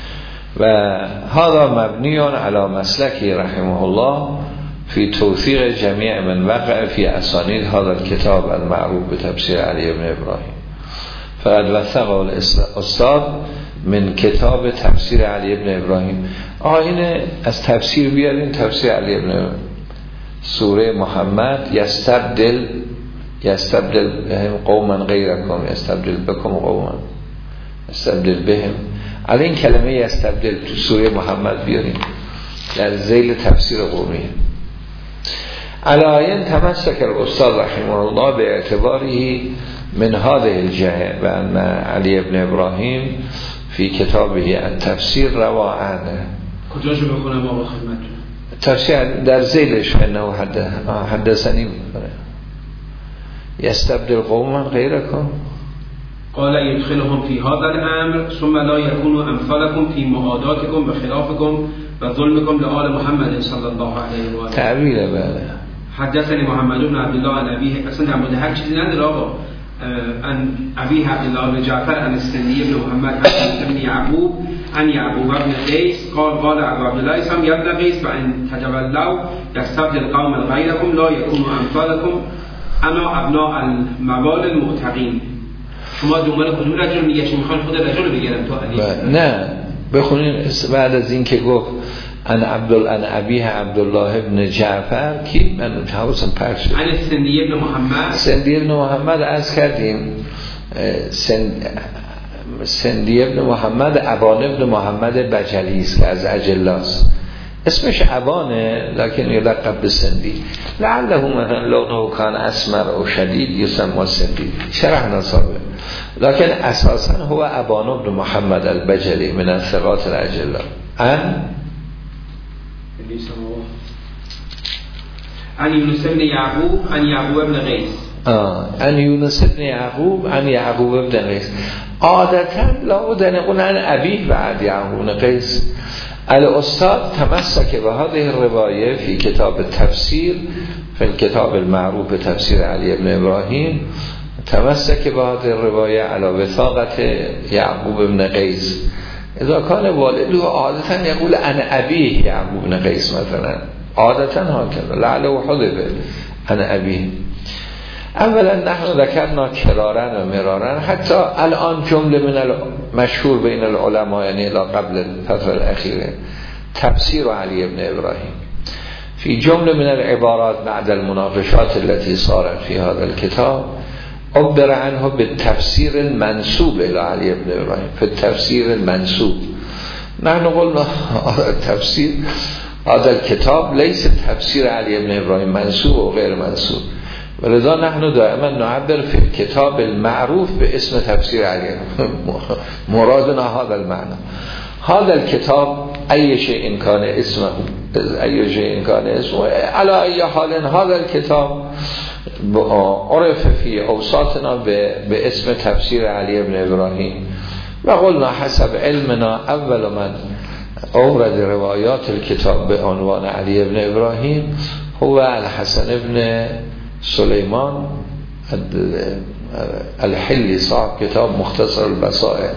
وهذا مبني على مسلكه رحمه الله في توثيق جميع من وقع في أسانيد هذا الكتاب المعروف بتفسير علي بن إبراهيم. فقد وثقه الأستاذ من کتاب تفسیر علی ابن ابراهیم. اینه از تفسیر بیارین، تفسیر علی ابن سوره محمد یستبدل بهم قوما غیرکم یستبدل بکم قوما یستبدل بهم. علی این کلمه یستبدل تو سوره محمد بیارین در ذیل تفسیر قومی. علایین تمسک الاستاذ رحمه الله به اعتباره من هذه الجهه و ان علی ابن ابراهیم فی کتابه التفسیر روا عنه. کجاشو بخونم آقا خدمتتون؟ تفسیر در ذیلش انه حدثنی میکنه یستبدل قوما غیرکم قال يدخلهم في هذا الأمر ثم لا يكونوا أمثالكم في معاداتكم بخلافكم وظلمكم لآل محمد صلى الله عليه وآله. تعبير بله. حدثني محمد بن عبد الله عن أبيه، اصلا در مورد هر چیزی نداره آقا، عن أبيه عبد الله بن جعفر عن السني بن محمد عن ابن يعقوب عن يعقوب بن قيس قال أبو عبد الله اسم يا ابن قيس فإن تجولوا يستبدل قوما غيركم لا يكونوا أمثالكم أنا أبناء الموال المعتقين. شما دنبال کدوم رجل میگه؟ چون میخوان خود رجل رو بگیرن تو علی؟ نه بخونین بعد از این که گفت ان ابیه عبدالله ابن جعفر کی؟ من حواسم پرت شد. عن سندی ابن محمد. سندی ابن محمد عرض کردیم. سندی ابن محمد ابان ابن محمد بجلی است که از اجلاست. اسمش ابانه لکن یلقب به سندی. لعله مثلا لونه کان اسمر او شدید یسمى سندی. شرح نصابه. لكن اساسا هو ابان بن محمد البجلی من الثقات الاجلاء. عن يونس بن يعقوب عن يعقوب بن قيس. عن يونس بن يعقوب عن يعقوب بن قيس. عادتا لا بد ان نقول عن ابيه بعد يعقوب بن قيس. الاستاذ تمسك بهذه الروايه في كتاب التفسير في الكتاب المعروف بتفسير علي بن ابراهيم. تمسك بهذه الروايه على وثاقه يعقوب بن قيس. اذا كان والده عادتا يقول عن ابيه يعقوب بن قيس مثلا، عادتا هكذا، لعله حذف عن ابيه. اولا نحن ذكرنا كرارا و مرارا، حتى الان جمله من المشهور بين العلماء يعني الى قبل الفتره الاخيره تفسير علي بن ابراهيم في جمله من العبارات بعد المناقشات التي صارت في هذا الكتاب عبر عنه بالتفسير المنسوب الى علي بن ابراهيم. في التفسير المنسوب نحن قلنا التفسير هذا الكتاب ليس تفسير علي بن ابراهيم منسوب وغير منسوب، ولذا نحن دائما نعبر في الكتاب المعروف باسم تفسير علي. مرادنا هذا المعنى. هذا الكتاب أي شيء كان اسمه على أي حال هذا الكتاب عرف في أوساطنا باسم تفسير علي بن إبراهيم، وقلنا حسب علمنا أول من أورد روايات الكتاب بعنوان علي بن إبراهيم هو الحسن بن سليمان الحلي صاحب كتاب مختصر البصائر.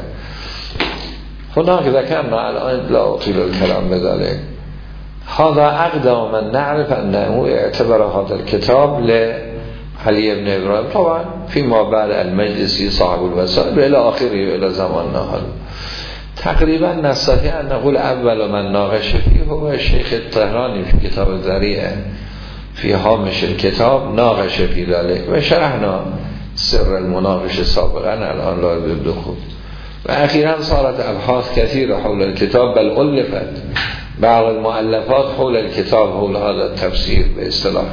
هناك ذكرنا الآن لا أطيل الكلام بذلك. هذا أقدم من نعرف أنه اعتبر هذا الكتاب لعلي بن إبراهيم، طبعا فيما بعد المجلسي صاحب البصائر إلى آخره إلى زماننا هذا. تقريبا نستطيع أن نقول أول من ناقش فيه هو الشيخ الطهراني في كتاب الذريعة في هامش الكتاب ناقش في ذلك، وشرحنا سر المناقشه سابقا الآن لا بالدخول. وأخيرا صارت أبحاث كثيرة حول الكتاب، بل ألفت بعض المؤلفات حول الكتاب حول هذا التفسير باصطلاح.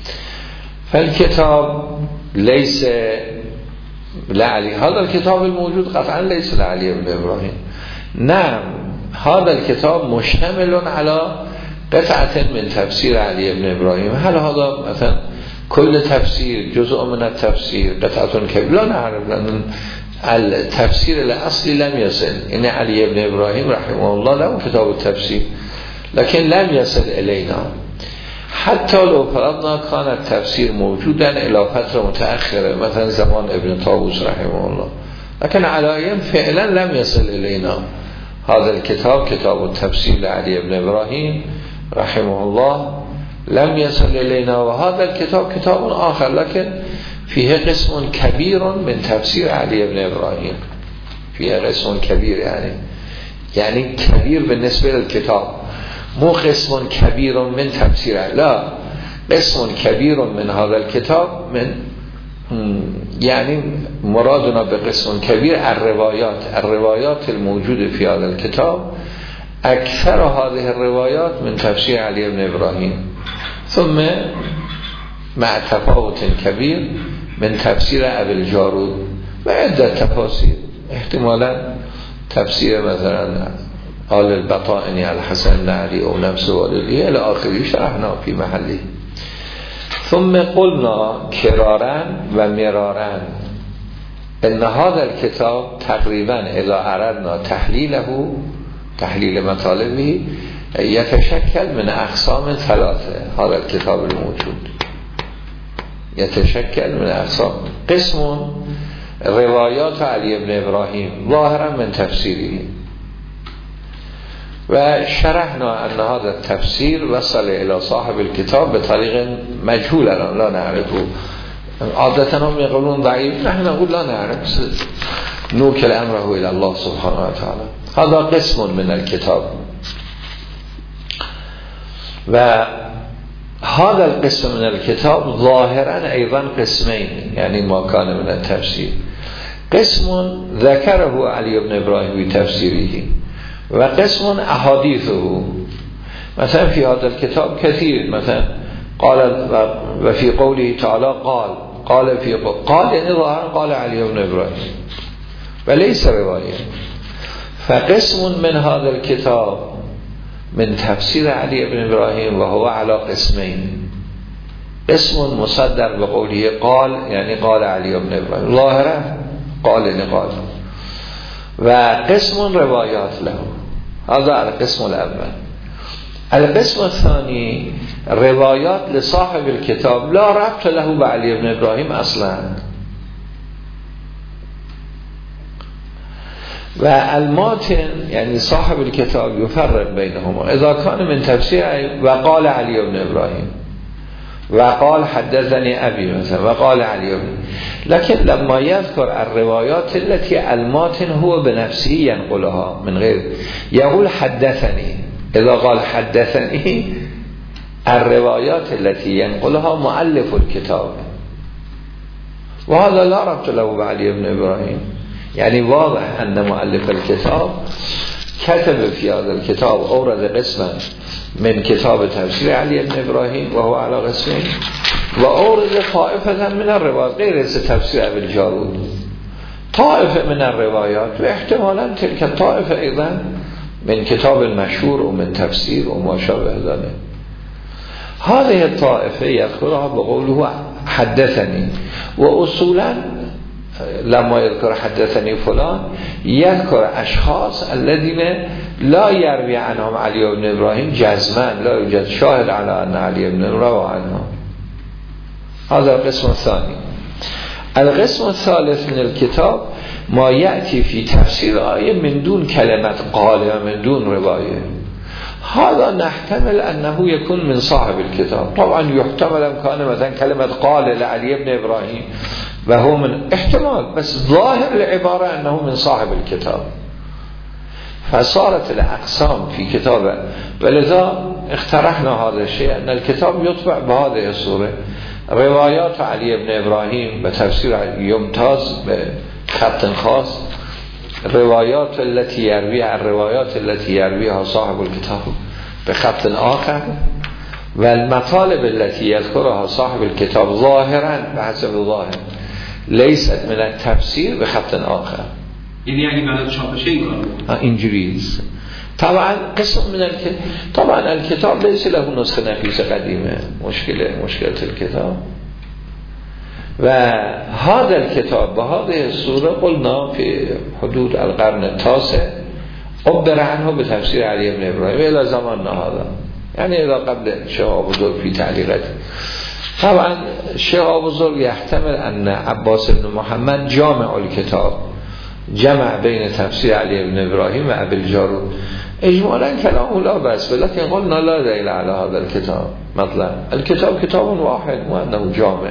فالكتاب ليس لعلي، هذا الكتاب الموجود قطعا ليس لعلي بن إبراهيم. نعم هذا الكتاب مشتمل على قطعة من تفسير علي بن إبراهيم. هل هذا مثلا كل تفسير جزء من التفسير قطعة كبيرة؟ لا نعرف، لأن التفسير الأصلي لم يصل. إن علي بن إبراهيم رحمه الله له كتاب التفسير لكن لم يصل إلينا. حتى لو فرضنا كان التفسير موجودا إلى فترة متأخرة مثلا زمان ابن طاووس رحمه الله، لكن على أيام فعلا لم يصل إلينا هذا الكتاب، كتاب التفسير لعلي بن إبراهيم رحمه الله لم يصل إلينا. وهذا الكتاب كتاب آخر لكن فيه قسم كبير من تفسير علي بن إبراهيم، فيه قسم كبير يعني كبير بالنسبة للكتاب، مو قسم كبير من تفسير، لا قسم كبير من هذا الكتاب من يعني مرادنا بقسم كبير الروايات الموجودة في هذا الكتاب أكثر هذه الروايات من تفسير علي بن إبراهيم، ثم مع تفاوت كبير من تفسير أبي الجارود وعدة تفاسير، احتمالا تفسير مثلا آل البطائني الحسن النعلي أو نفس والديه إلى آخره شرحنا في محله. ثم قلنا كرارا و مرارا ان هذا الكتاب تقریبا اذا اردنا تحلیل مطالبه يتشكل من اقسام ثلاثه. هذا الكتاب الموجود يتشكل من اقسام. قسم روایات علی بن ابراهیم ظاهرا من تفسیره و شرحنا ان هذا التفسير وصل الى صاحب الكتاب بطريق مجهول الان لا نعرفه. عادتا هم يقولون ضعيف، نحن نقول لا نعرف، نوكل امره الى الله سبحانه وتعالى. هذا قسم من الكتاب. و هذا القسم من الكتاب ظاهرا ايضا قسمين، يعني ما كان من التفسير. قسم ذكره علي بن ابراهيم بتفسيره و قسم احاديثه. مثلا في هذا الكتاب كثير، مثلا قال و في قوله تعالى قال في قال يعني ظاهرا قال علي بن ابراهيم وليس روايه. فقسم من هذا الكتاب من تفسير علي بن ابراهيم وهو على قسمين. قسم مصدر بقوله قال يعني قال علي بن ابراهيم ظاهرا قال يعني قال، و قسم روايات له. هذا القسم الاول. القسم الثاني روايات لصاحب الكتاب لا ربط له بعلي بن ابراهيم اصلا. و الماتن يعني صاحب الكتاب يفرق بينهما اذا كان من تفسير وقال علي بن ابراهيم وقال حدثني ابي مثلا وقال علي بن، لكن لما يذكر الروايات التي الماتن هو بنفسه ينقلها من غير، يقول حدثني. اذا قال حدثني الروايات التي ينقلها مؤلف الكتاب، وهذا لا ربط له بعلي بن ابراهيم. يعني واضح ان مؤلف الكتاب كتب في هذا الكتاب اورد قسما من كتاب تفسير علي بن ابراهيم وهو على قسمين، و اورد طائفه من الروايات غير تفسير ابي الجارود، طائفه من الروايات و احتمالا تلك الطائفه ايضا من كتاب المشهور ومن تفسير وما شابه ذلك. هذه الطائفه يذكرها بقوله حدثني، واصولا لما يذكر حدثني فلان يذكر اشخاص الذين لا يروي عنهم علي بن ابراهيم جزما، لا يوجد شاهد على ان علي بن ابراهيم روى عنهم. هذا القسم الثاني. القسم الثالث من الكتاب ما يأتي في تفسير آية من دون كلمة قال ومن دون رواية. هذا نحتمل أنه يكون من صاحب الكتاب. طبعا يحتمل أن كان مثلا كلمة قال لعلي بن إبراهيم وهو من احتمال، بس ظاهر العبارة أنه من صاحب الكتاب. فصارت الأقسام في كتابه، ولذا اقترحنا هذا الشيء أن الكتاب يطبع بهذه الصورة: روايات علي بن إبراهيم بتفسير يمتاز بخط خاص، الروايات التي يرويها صاحب الكتاب بخط آخر، والمطالب التي يذكرها صاحب الكتاب ظاهرا بحسب الظاهر ليست من التفسير بخط آخر. يعني بعد چاپش اینجوریست. طبعا قسم من طبعا الكتاب ليس له نسخه نفیس قدیمه، مشکلت الكتاب. و هذا الكتاب بهذه الصورة قلنا في حدود القرن التاسع عبر عنه بتفسير علي بن إبراهيم إلى زماننا هذا، يعني إلى قبل شهاب بزرگ في تعليقاته. طبعا شهاب بزرگ يحتمل أن عباس بن محمد جامع الكتاب جمع بين تفسير علي بن إبراهيم وأبي الجارود. إجمالا كلامه لا بأس، ولكن قلنا لا دليل على هذا الكتاب. مثلا الكتاب كتاب واحد وأنه جامع.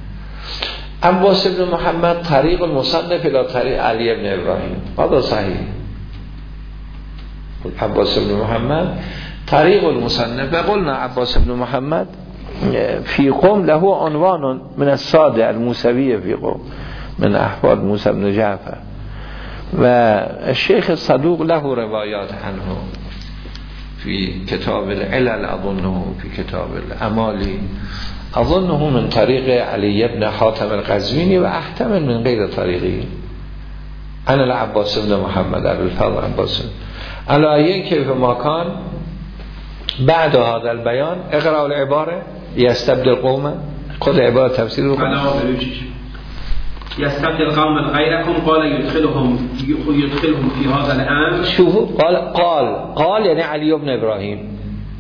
عباس بن محمد طريق المصنف إلى طريق علي بن إبراهيم، هذا صحيح. عباس بن محمد طريق المصنف، وقلنا عباس بن محمد في قوم له عنوان من السادة الموسوية في قوم من أحفاد موسى بن جعفر، والشيخ الصدوق له روايات عنه في كتاب العلل، أظنه في كتاب الأمالي، أظنه من طريق علي بن حاتم القزويني، وأحتمل من غير طريقه. أنا العباس بن محمد أبي الفضل عباس. على كيف ما كان بعد هذا البيان اقرأوا العبارة: يستبدل قوما، خذ عبارة تفسير يستبدل قوما غيركم قال يدخلهم في هذا الامر. شوفوا قال يعني علي بن ابراهيم.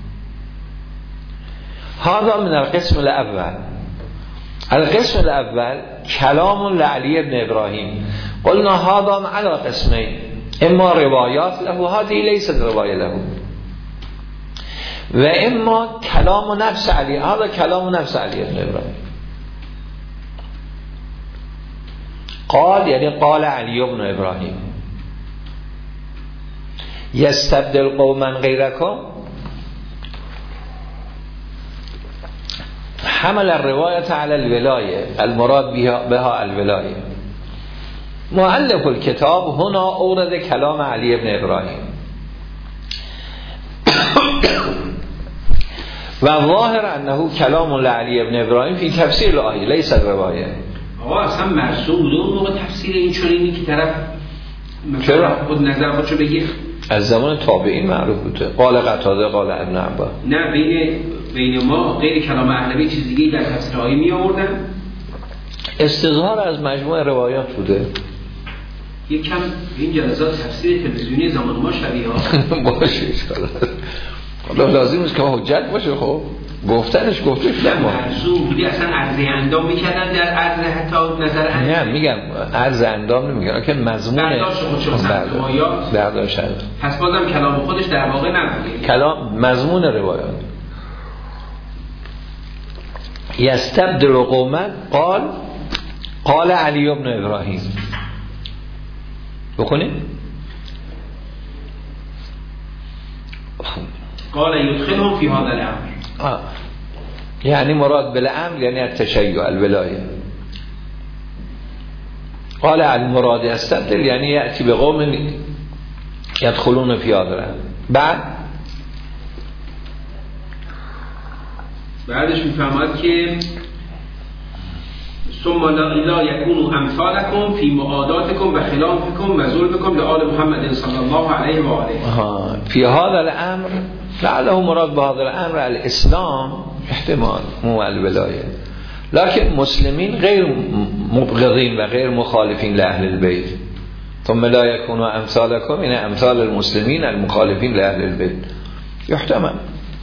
هذا من القسم الاول. القسم الاول كلام لعلي بن ابراهيم. قلنا هذا على قسمين، اما روايات له، هذه ليست روايه له، و اما کلام نفس علی، هذا کلام نفس علی ابن ابراهیم. قال یعنی قال علی ابن ابراهیم یستبدل قوما غیرکم، حمل الروایت علی الولایه المراد بها الولایه. مؤلف الكتاب هنا اورد کلام علی ابن ابراهیم و ظاهر انه کلام لعلی ابن ابراهیم فی تفسیر الآیه لیس الروایه. آقا اصلا مرسوم بوده اون موقع تفسیر این چنینی که طرف چرا؟ خود نظر خودشو بگیر؟ از زمان تابعین معروف بوده. قال قتاده قال ابن عباس. نه بین ما غیر کلام اهل بیت چیز دیگه در تفسیر آیه می آوردن؟ استظهار از مجموع روایات بوده. یک کم این جلسات تفسیر تلویزیونی زمان ما شبیه ها باشه حالا لازم است که حجت باشه. خب گفتنش گفته شده ما مرسوم بودی اصلا عرض اندام میکردن در عرض حتی نظر اهل. نه میگم عرض اندام نمیگن که مضمون برداشت خودشون روایات برداشت. پس بازم کلام خودش در واقع نبوده، کلام مضمون روایات. یستبدل قوما قال علی ابن ابراهیم. بخونیم قال يدخلهم في هذا الامر. یعنی مراد بالامر یعنی التشیع الولایه. قال المراد یستبدل یعنی یأتی بقوم یدخلون فی هذا الامر. بعدش میفهمد که ثم لا يكونوا امثالكم في معاداتكم وخلافكم وظلمكم لآل محمد صلى الله عليه و آله. في هذا الامر لعله مراد بهذا الامر الاسلام احتمال مو الولایه، لكن مسلمین غیر مبغضین و غیر مخالفین لأهل البيت. ثم لا يكونوا امثالكم این امثال المسلمین المخالفین لأهل البيت يحتمل.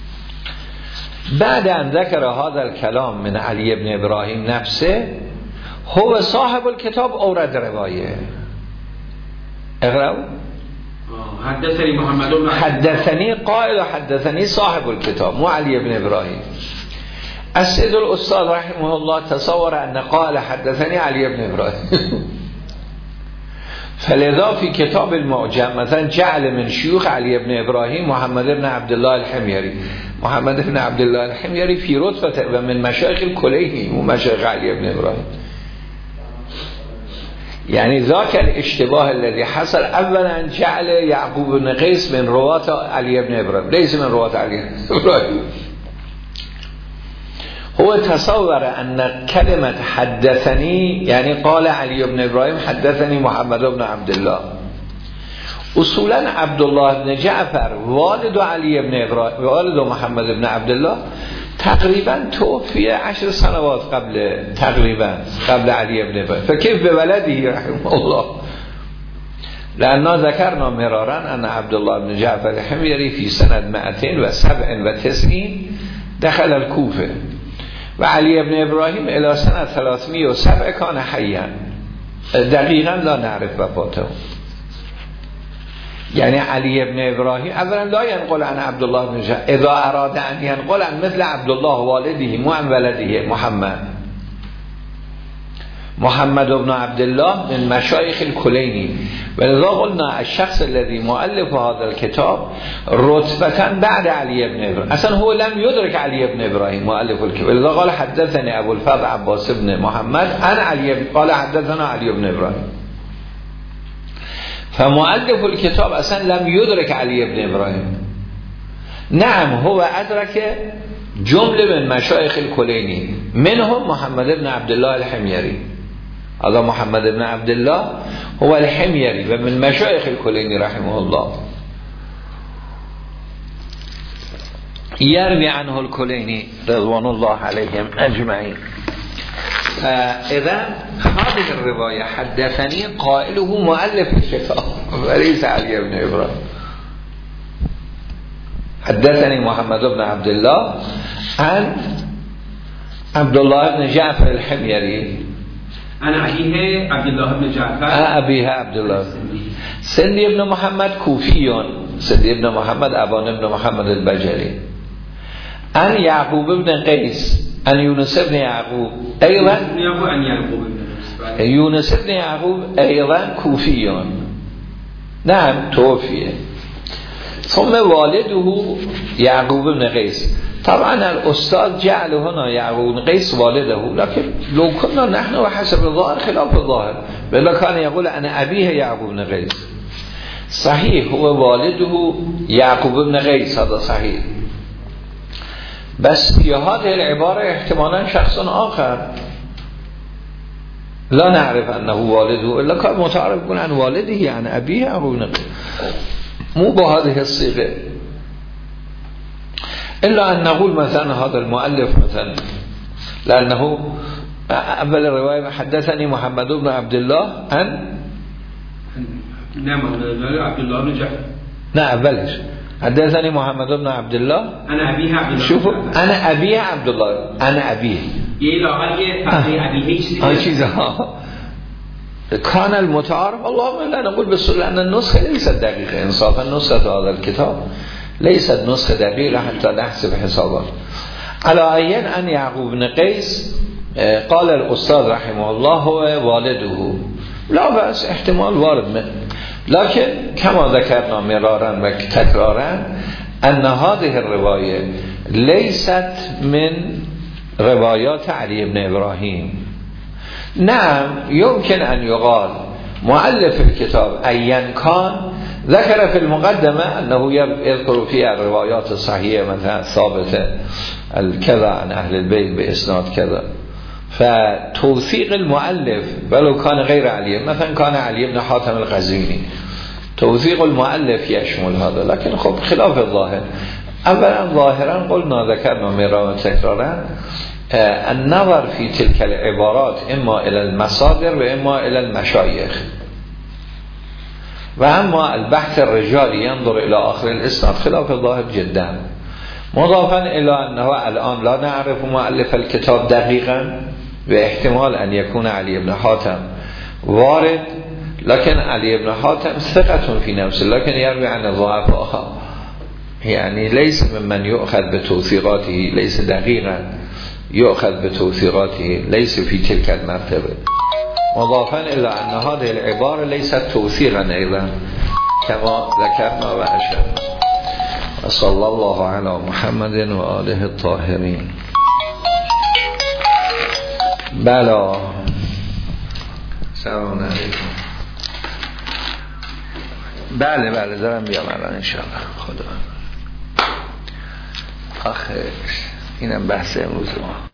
بعد ان ذکر هذا الكلام من علی بن ابراهیم نفسه هو صاحب الكتاب اورد روایه. اقرأوا. حدثني محمد بن حدثني قائل حدثني صاحب الكتاب مو علی بن ابراهیم. السيد الاستاذ رحمه الله تصور ان قال حدثني علی بن ابراهیم فلذا في كتاب المعجم مثلا جعل من شيوخ علي بن ابراهيم محمد بن عبد الله الحميري. محمد بن عبد الله الحميري في رتبة و من مشايخ الكليني ومشايخ علي بن ابراهيم. يعني ذاك الاشتباه الذي حصل اولا جعل يعقوب بن قيس من رواة علي بن ابراهيم ليس من رواة علي بن ابراهيم. هو تصور ان كلمة حدثني يعني قال علي بن ابراهيم حدثني محمد بن عبد الله. اصولا عبد الله بن جعفر والد علي بن ابراهيم والد محمد بن عبد الله تقریبا توفی 10 سنوات قبل علی بن ابراهیم. فكيف بولده رحمه الله؟ لأننا ذكرنا مرارا أن عبد الله بن جعفر الحميري في سنة 297 دخل الكوفة وعلي بن ابراهيم الى سنة 307 كان حيا. دقيقا لا نعرف وفاته. يعني علي بن ابراهيم اولا لا ينقل عن عبد الله بن جعفر، اذا اراد ان ينقل عن مثل عبد الله والده مو عن ولده محمد بن عبد الله من مشايخ الكليني. ولذا قلنا الشخص الذي مؤلف هذا الكتاب رتبة بعد علي بن ابراهيم، اصلا هو لم يدرك علي بن ابراهيم مؤلف الكتاب. ولذا قال حدثني ابو الفضل عباس بن محمد عن علي قال حدثنا علي بن ابراهيم. فمؤلف الكتاب اصلا لم يدرك علي بن ابراهيم. نعم هو ادرك جمله من مشايخ الكليني منهم محمد بن عبد الله الحميري. هذا محمد بن عبد الله هو الحميري ومن مشايخ الكليني رحمه الله. يروي عنه الكليني رضوان الله عليهم اجمعين. اذن هذه الرواية حدثني قائله مؤلف الكتاب وليس علي بن ابراهيم. حدثني محمد بن عبد الله عن عبد الله بن جعفر الحميري عن أبيه عبد الله بن جعفر أبيه عبد الله سندي بن محمد كوفي، سندي بن محمد أبان بن محمد البجلي، عن يعقوب بن قيس عن يونس بن يعقوب أيضا يونس بن يعقوب أيضا كوفي، نعم توفي. ثم والده يعقوب بن قيس. طبعا الأستاذ جعل هنا يعقوب بن قيس والده، لكن لو كنا نحن وحسب الظاهر خلاف الظاهر، بل كان يقول أنا أبيه يعقوب بن قيس. صحيح هو والده يعقوب بن قيس، هذا صحيح، بس في هذه العبارة احتمالا شخص آخر لا نعرف أنه والده، إلا كان متعرف يكون عن والده يعني أبيه يعقوب بن قيس، مو بهذه الصيغة. إلا أن نقول مثلا هذا المؤلف مثلا، لأنه أول الرواية حدثني محمد بن عبد الله عن نعم عبد الله بن جعفر، نعم بلش حدثني محمد بن عبد الله أنا أبيه عبد الله. شوفوا أنا أبيه عبد الله، أنا أبيه أبيه چیزها كان المتعارف. اللهم لا نقول بالصورة، لأن النسخة ليست دقيقة إنصافا، نسخة هذا الكتاب ليست نسخة دقيقة حتى نحسب حسابا. على عين أن يعقوب بن قيس قال الأستاذ رحمه الله هو والده، لا بأس احتمال وارد منه، لكن كما ذكرنا مرارا وتكرارا أن هذه الرواية ليست من روايات علي بن إبراهيم. نعم يمكن أن يقال مؤلف الكتاب أيا كان ذكر في المقدمة أنه يذكر فيها الروايات الصحيحة مثلا ثابتة الكذا عن أهل البيت بإسناد كذا، فتوثيق المؤلف ولو كان غير علي، مثلا كان علي بن حاتم القزويني، توثيق المؤلف يشمل هذا، لكن خب خلاف الظاهر. اولا ظاهرا قلنا ذكرنا مرارا تكرارا النظر في تلك العبارات اما الى المصادر و اما الى المشايخ، و اما البحث الرجالي ينظر الى آخر الاسناد خلاف الظاهر جدا. مضافا الى انه الان لا نعرف مؤلف الكتاب دقیقا و احتمال ان يكون علي بن حاتم وارد، لكن علي بن حاتم ثقة في نفسه، لكن يروي عن ضعفاء، يعني ليس ممن يؤخذ بتوثيقاته، ليس دقيقا يؤخذ بتوثيقاته، ليس في تلك المرتبة. مضافا إلى أن هذه العبارة ليست توثيقا أيضا كما ذكرنا وأشرنا. وصلى الله على محمد وآله الطاهرين. بلا سلام علیکم. بله دارم بیام الان انشاءالله. خدا آخه اینم بحث امروز ما.